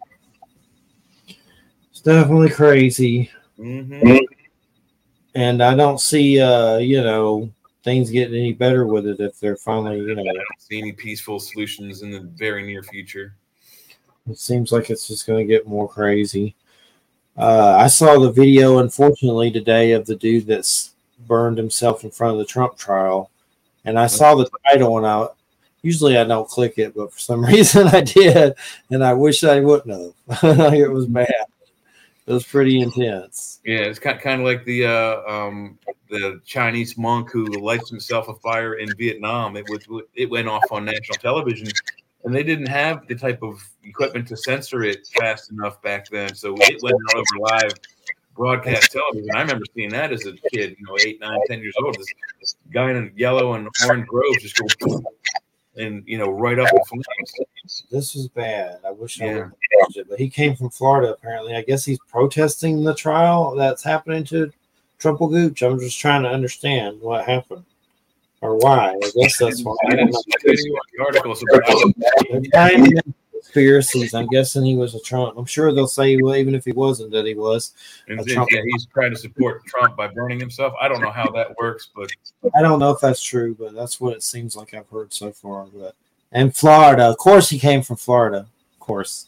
It's definitely crazy. Mm-hmm. And I don't see, uh, you know, things getting any better with it if they're finally, you know. I don't see any peaceful solutions in the very near future. It seems like it's just going to get more crazy. Uh, I saw the video, unfortunately, today of the dude that's burned himself in front of the Trump trial. And I saw the title, and I usually I don't click it, but for some reason I did. And I wish I wouldn't have. It was bad. It was pretty intense. Yeah, it's kind kind of like the uh, um, the Chinese monk who lights himself afire in Vietnam. It was it went off on national television, and they didn't have the type of equipment to censor it fast enough back then. So it went out over live broadcast television. I remember seeing that as a kid, you know, eight, nine, ten years old. This guy in yellow and orange robes just go and you know right up in flames. This was bad. I wish yeah. I would have watched it, but he came from Florida apparently. I guess he's protesting the trial that's happening to Trumple Gooch. I'm just trying to understand what happened or why. I guess that's why. I don't know. The articles about they're, trying to, conspiracies. I'm guessing he was a Trump. I'm sure they'll say, well, even if he wasn't, that he was. And a then, Trump. yeah, he's trying to support Trump by burning himself. I don't know how that works, but I don't know if that's true, but that's what it seems like I've heard so far. But and Florida, of course, he came from Florida. Of course,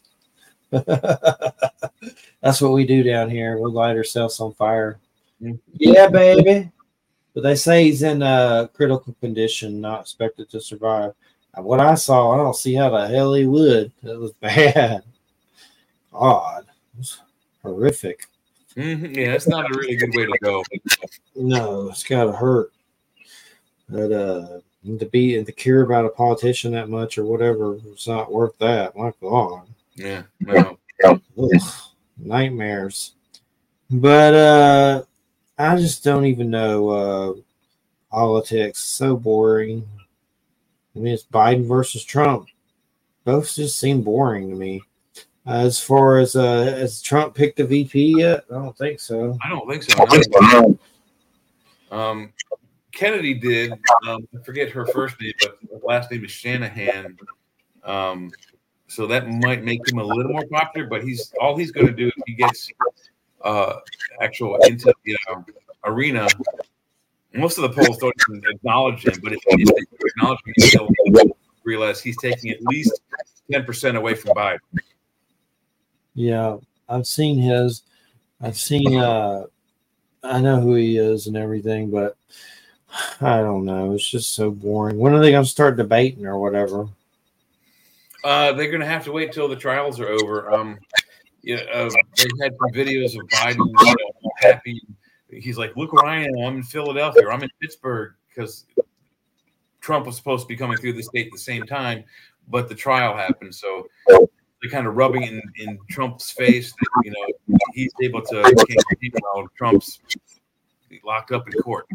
that's what we do down here. We'll light ourselves on fire. Mm-hmm. Yeah, baby. But they say he's in a critical condition, not expected to survive. What I saw, I don't see how the hell he would. It was bad. God. It was horrific. Mm-hmm. Yeah, it's not a really good way to go. No, it's got to hurt. But uh, to be and to care about a politician that much or whatever, it's not worth that. My God. Yeah. No. Ugh, nightmares. But uh, I just don't even know uh, politics. So boring. I mean, it's Biden versus Trump. Both just seem boring to me. As far as uh, has Trump picked a V P yet? I don't think so. I don't think so. No. Um, Kennedy did. Um, I forget her first name, but her last name is Shanahan. Um, so that might make him a little more popular. But he's all he's going to do if he gets uh, actual into the uh, arena. Most of the polls don't even acknowledge him, but if, if they acknowledge him, they'll realize he's taking at least ten percent away from Biden. Yeah, I've seen his. I've seen. Uh, I know who he is and everything, but I don't know. It's just so boring. When are they going to start debating or whatever? Uh, they're going to have to wait till the trials are over. Um, yeah, uh, they had some videos of Biden you know, happy. He's like, look where I am. I'm in Philadelphia. Or I'm in Pittsburgh because Trump was supposed to be coming through the state at the same time, but the trial happened. So they're kind of rubbing it in, in Trump's face that, you know, he's able to you know, Trump's locked up in court.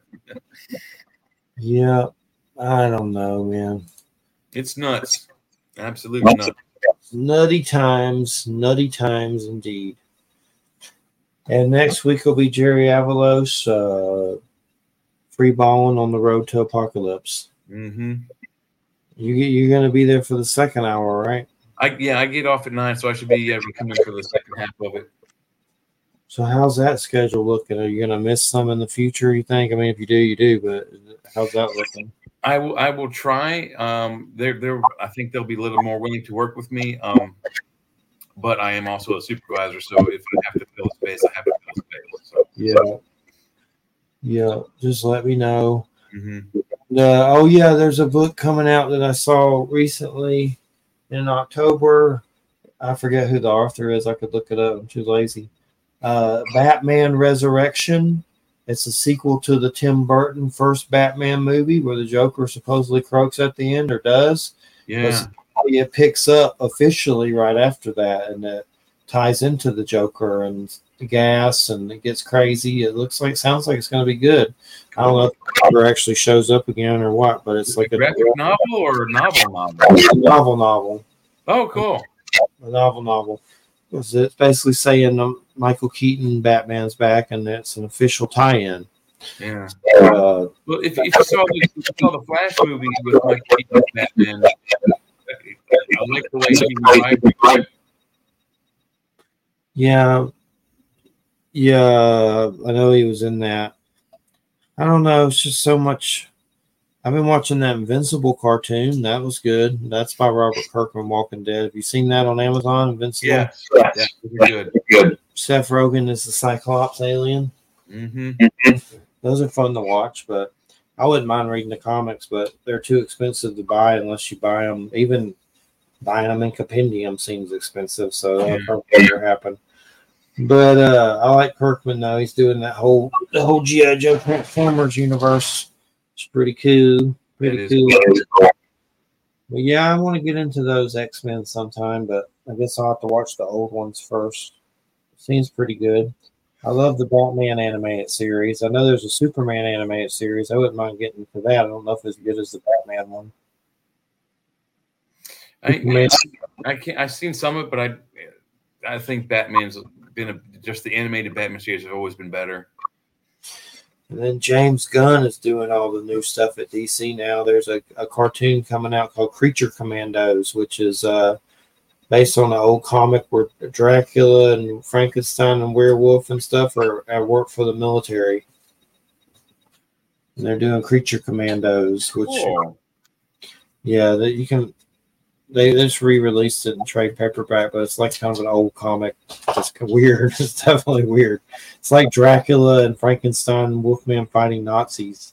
Yeah, I don't know, man. It's nuts. Absolutely nuts. Nutty times. Nutty times indeed. And next week will be Jerry Avalos uh, free balling on the road to apocalypse. Mm-hmm. You get, you're going to be there for the second hour, right? I yeah, I get off at nine, so I should be uh, coming for the second half of it. So how's that schedule looking? Are you going to miss some in the future, you think? I mean, if you do, you do, but how's that looking? I will I will try. Um, they're, they're, I think they'll be a little more willing to work with me. Um, but I am also a supervisor, so if I have to fill a space, I have to fill a space. So. Yeah. Yeah, just let me know. Mm-hmm. Uh, oh, yeah, there's a book coming out that I saw recently in October. I forget who the author is. I could look it up. I'm too lazy. Uh, Batman Resurrection. It's a sequel to the Tim Burton first Batman movie where the Joker supposedly croaks at the end or does. Yeah. It picks up officially right after that, and it ties into the Joker and the gas, and it gets crazy. It looks like, sounds like it's going to be good. I don't know if the Joker actually shows up again or what, but it's like a graphic novel or novel novel? Novel novel. Oh, cool. A novel novel. It's basically saying um, Michael Keaton Batman's back, and it's an official tie-in. Yeah. Uh, well, if, if you saw the, if you saw the Flash movie with Michael Keaton Batman, I like the way he revived. Yeah, yeah, I know he was in that. I don't know. It's just so much. I've been watching that Invincible cartoon. That was good. That's by Robert Kirkman, Walking Dead. Have you seen that on Amazon? Invincible. Yeah, yeah, good. Good. Seth Rogen is the Cyclops alien. Mm-hmm. Those are fun to watch, but I wouldn't mind reading the comics. But they're too expensive to buy unless you buy them. Even buying them in compendium seems expensive, so that'll probably never happen. But uh, I like Kirkman though. He's doing that whole the whole G I. Joe Transformers universe. It's pretty cool. Pretty cool. cool. But yeah, I want to get into those X-Men sometime, but I guess I'll have to watch the old ones first. Seems pretty good. I love the Batman animated series. I know there's a Superman animated series. I wouldn't mind getting into that. I don't know if it's as good as the Batman one. I I can't. I've seen some of it, but I I think Batman's been a, just the animated Batman series have always been better. And then James Gunn is doing all the new stuff at D C now. There's a, a cartoon coming out called Creature Commandos, which is uh, based on the old comic where Dracula and Frankenstein and werewolf and stuff are at work for the military. And they're doing Creature Commandos, which, Cool. yeah, that you can. They just re-released it in trade paperback, but it's like kind of an old comic. It's weird. It's definitely weird. It's like Dracula and Frankenstein and Wolfman fighting Nazis.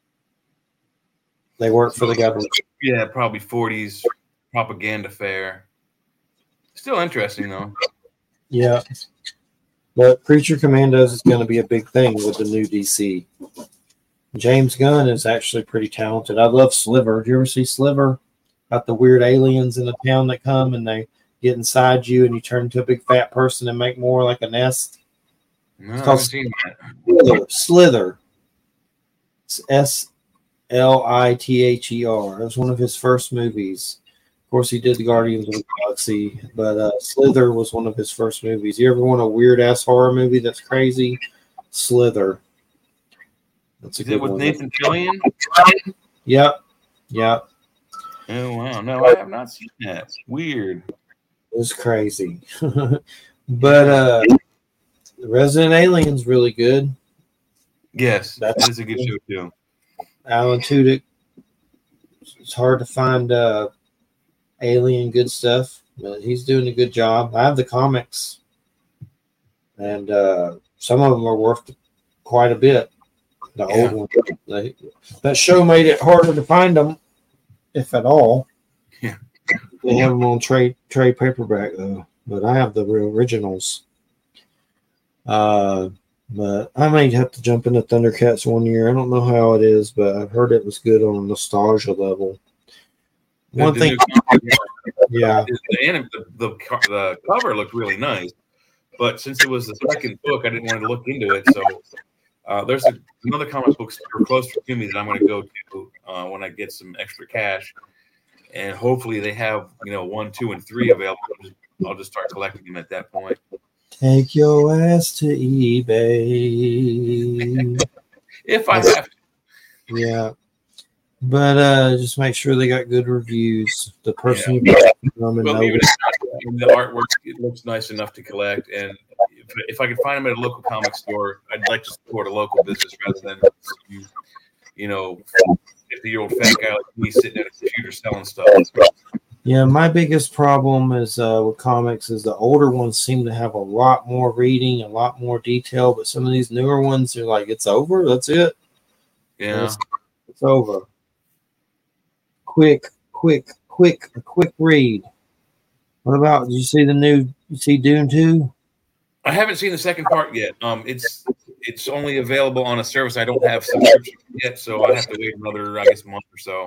They work for the government. Yeah, probably forties propaganda fair. Still interesting though. Yeah. But Creature Commandos is going to be a big thing with the new D C. James Gunn is actually pretty talented. I love Sliver. Do you ever see Sliver? About the weird aliens in the town that come and they get inside you and you turn into a big fat person and make more like a nest. No, It's I called haven't seen that. Slither. Slither. It's S L I T H E R. It was one of his first movies. Of course, he did the Guardians of the Galaxy, but uh, Slither was one of his first movies. You ever want a weird ass horror movie that's crazy? Slither. That's a Is good it with one. Nathan Fillion? Yep. Yep. Oh wow, no, I have not seen that. Weird. It was crazy. But uh Resident Alien's really good. Yes, That's- that is a good show too. Alan Tudyk. It's hard to find uh alien good stuff, but he's doing a good job. I have the comics, and uh some of them are worth quite a bit. The Yeah. old one. They, that show made it harder to find them, if at all. Yeah. They have them on trade trade paperback though, but I have the real originals. Uh, but I may have to jump into Thundercats one year. I don't know how it is, but I've heard it was good on a nostalgia level. The, One the thing, new, yeah, the, anim- the, the co- the cover looked really nice, but since it was the second book, I didn't want to look into it. So uh, there's a, another comic book store closer to me that I'm going to go to uh, when I get some extra cash, and hopefully they have you know one, two, and three available. I'll just, I'll just start collecting them at that point. take your ass to eBay. If I have to. Yeah. But uh, just make sure they got good reviews. The person Yeah. who them and Well, know even if the artwork it looks nice enough to collect, and if, if I could find them at a local comic store, I'd like to support a local business rather than you, you know, fifty-year-old fat guy like me sitting at a computer selling stuff. Yeah, my biggest problem is uh, with comics is the older ones seem to have a lot more reading, a lot more detail, but some of these newer ones are like, it's over, that's it. Yeah, It's, it's over. Quick, quick, quick, a quick read. What about, did you see the new, you see Dune two? I haven't seen the second part yet. Um, it's it's only available on a service I don't have subscription yet, so I have to wait another, I guess, month or so.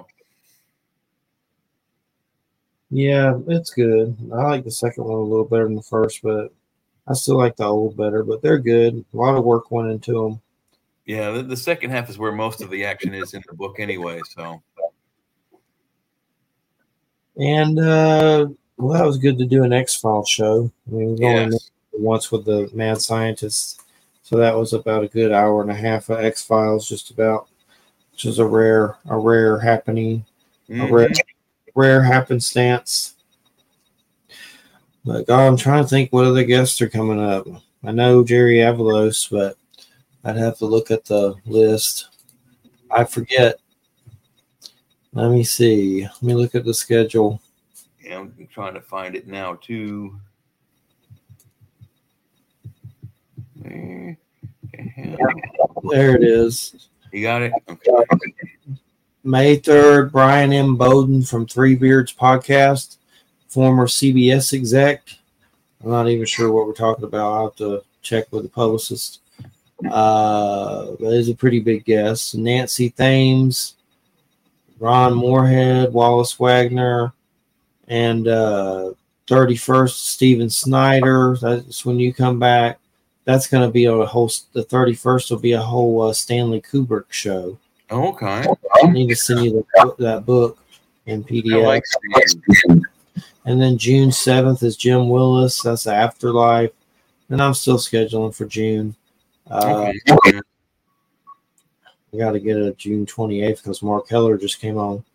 Yeah, it's good. I like the second one a little better than the first, but I still like the old better, but they're good. A lot of work went into them. Yeah, the, the second half is where most of the action is in the book anyway, so. And, uh, well, that was good to do an X-Files show. I mean, we've only Yes. once with the mad scientists. So that was about a good hour and a half of X-Files, just about, which is a rare, a rare happening, Mhm. a rare, rare happenstance. But God, I'm trying to think what other guests are coming up. I know Jerry Avalos, but I'd have to look at the list. I forget. Let me see. Let me look at the schedule. Yeah, I'm trying to find it now too. Eh, There it is. You got it? Okay. May third, Brian M. Bowden from Three Beards Podcast, former C B S exec. I'm not even sure what we're talking about. I'll have to check with the publicist. Uh, but he's a pretty big guest. Nancy Thames, Ron Moorhead, Wallace Wagner, and uh, thirty-first, Steven Snyder. That's when you come back. That's going to be a whole, the thirty-first will be a whole uh, Stanley Kubrick show. Oh, okay. I need to send you the, that book in P D F. I like seeing. And then June seventh is Jim Willis. That's Afterlife. And I'm still scheduling for June. Uh, Okay. I got to get it June twenty-eighth because Mark Heller just came on.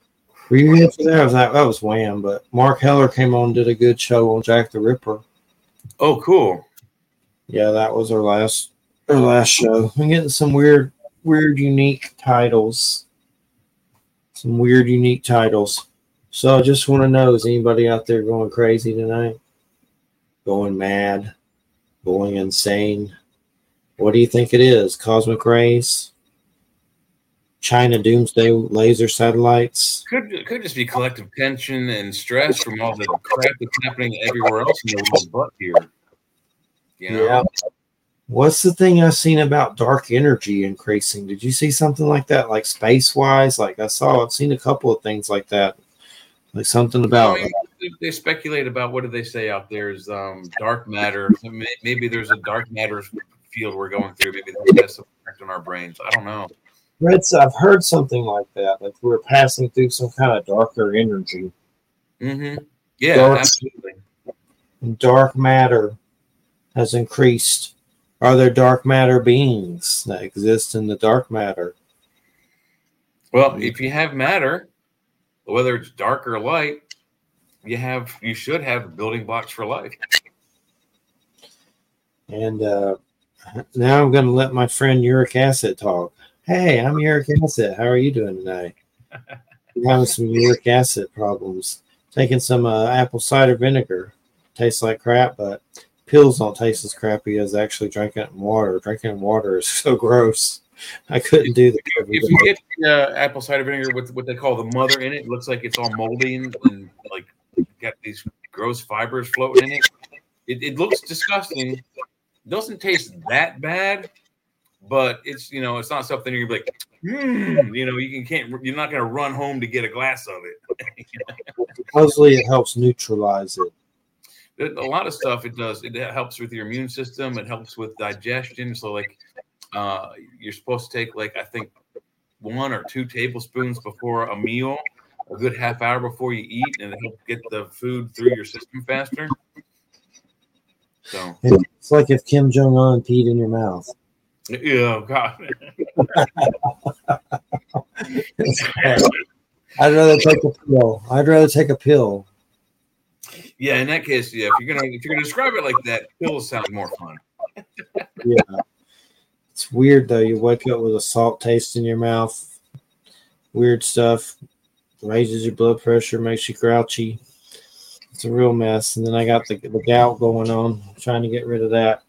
Were you here for that? Or was that? That was Wham, but Mark Heller came on and did a good show on Jack the Ripper. Oh, cool. Yeah, that was our last our last show. I'm getting some weird, weird, unique titles. Some weird, unique titles. So I just want to know, is anybody out there going crazy tonight? Going mad? Going insane? What do you think it is? Cosmic rays? China doomsday laser satellites? Could could just be collective tension and stress from all the crap that's happening everywhere else in the world but here. You know? Yeah. What's the thing I've seen about dark energy increasing? Did you see something like that, like space wise? Like I saw, I've seen a couple of things like that, like something about. I mean, they speculate about, what do they say out there is um, dark matter. Maybe there's a dark matter field we're going through. Maybe that has some effect on our brains. I don't know. Reds, I've heard something like that, like we're passing through some kind of darker energy. Mm-hmm. Yeah, dark, absolutely. Dark matter has increased. Are there dark matter beings that exist in the dark matter? Well, if you have matter, whether it's dark or light, you have you should have building blocks for life. And uh, now I'm going to let my friend Uric Acid talk. Hey, I'm Uric Acid. How are you doing tonight? I'm having some uric acid problems. Taking some uh, apple cider vinegar. Tastes like crap, but pills don't taste as crappy as actually drinking it in water. Drinking it in water is so gross. I couldn't do that. If you get uh, apple cider vinegar with what they call the mother in it, it looks like it's all moldy and, and like got these gross fibers floating in it. It, it looks disgusting. It doesn't taste that bad. But it's, you know, it's not something you're like, mm, you know, you can, can't, you're not going to run home to get a glass of it. Supposedly it helps neutralize it. A lot of stuff it does. It helps with your immune system. It helps with digestion. So, like, uh, you're supposed to take, like, I think one or two tablespoons before a meal, a good half hour before you eat, and it helps get the food through your system faster. So it's like if Kim Jong-un peed in your mouth. Yeah, God. I'd rather take a pill. I'd rather take a pill. Yeah, in that case, yeah. If you're gonna if you're gonna describe it like that, pills sound more fun. Yeah, it's weird though. You wake up with a salt taste in your mouth. Weird stuff. Raises your blood pressure, makes you grouchy. It's a real mess. And then I got the, the gout going on. I'm trying to get rid of that.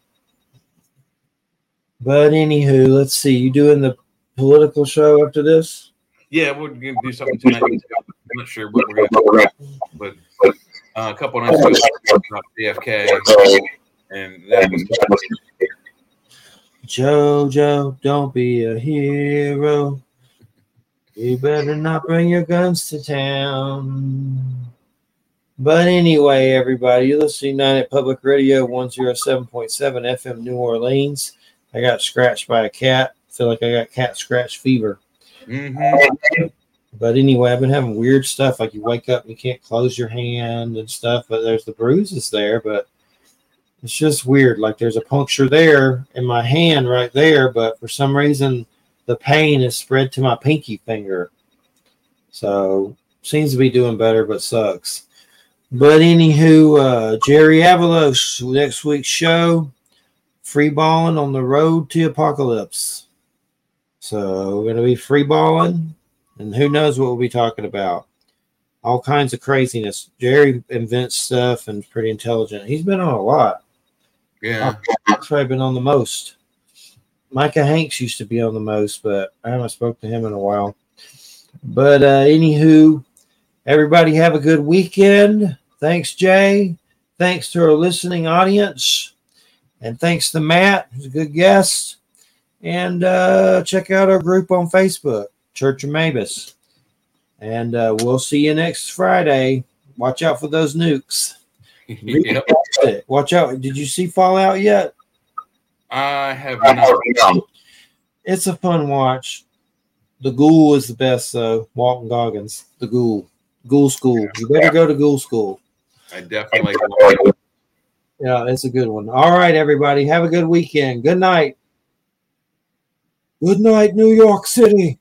But anywho, let's see. You doing the political show after this? Yeah, we're gonna do something tonight. I'm not sure what we're gonna do, but uh, a couple of nights ago, about J F K, and that was Jojo, don't be a hero. You better not bring your guns to town. But anyway, everybody, you're listening to United Public Radio one oh seven point seven F M New Orleans. I got scratched by a cat. I feel like I got cat scratch fever. Mm-hmm. But anyway, I've been having weird stuff. Like you wake up and you can't close your hand and stuff. But there's the bruises there. But it's just weird. Like there's a puncture there in my hand right there. But for some reason, the pain is spread to my pinky finger. So seems to be doing better, but sucks. But anywho, uh, Jerry Avalos, next week's show. Free balling on the road to apocalypse. So we're going to be free balling, and who knows what we'll be talking about. All kinds of craziness. Jerry invents stuff and is pretty intelligent. He's been on a lot. Yeah. He's probably been on the most. Micah Hanks used to be on the most, but I haven't spoke to him in a while. But uh, anywho, everybody have a good weekend. Thanks, Jay. Thanks to our listening audience. And thanks to Matt, who's a good guest. And uh, check out our group on Facebook, Church of Mavis. And uh, we'll see you next Friday. Watch out for those nukes. Yep. Watch out. Did you see Fallout yet? I have not. It's a fun watch. The Ghoul is the best, though. Walton Goggins. The Ghoul. Ghoul School. You better go to Ghoul School. I definitely like it. Yeah, it's a good one. All right, everybody. Have a good weekend. Good night. Good night, New York City.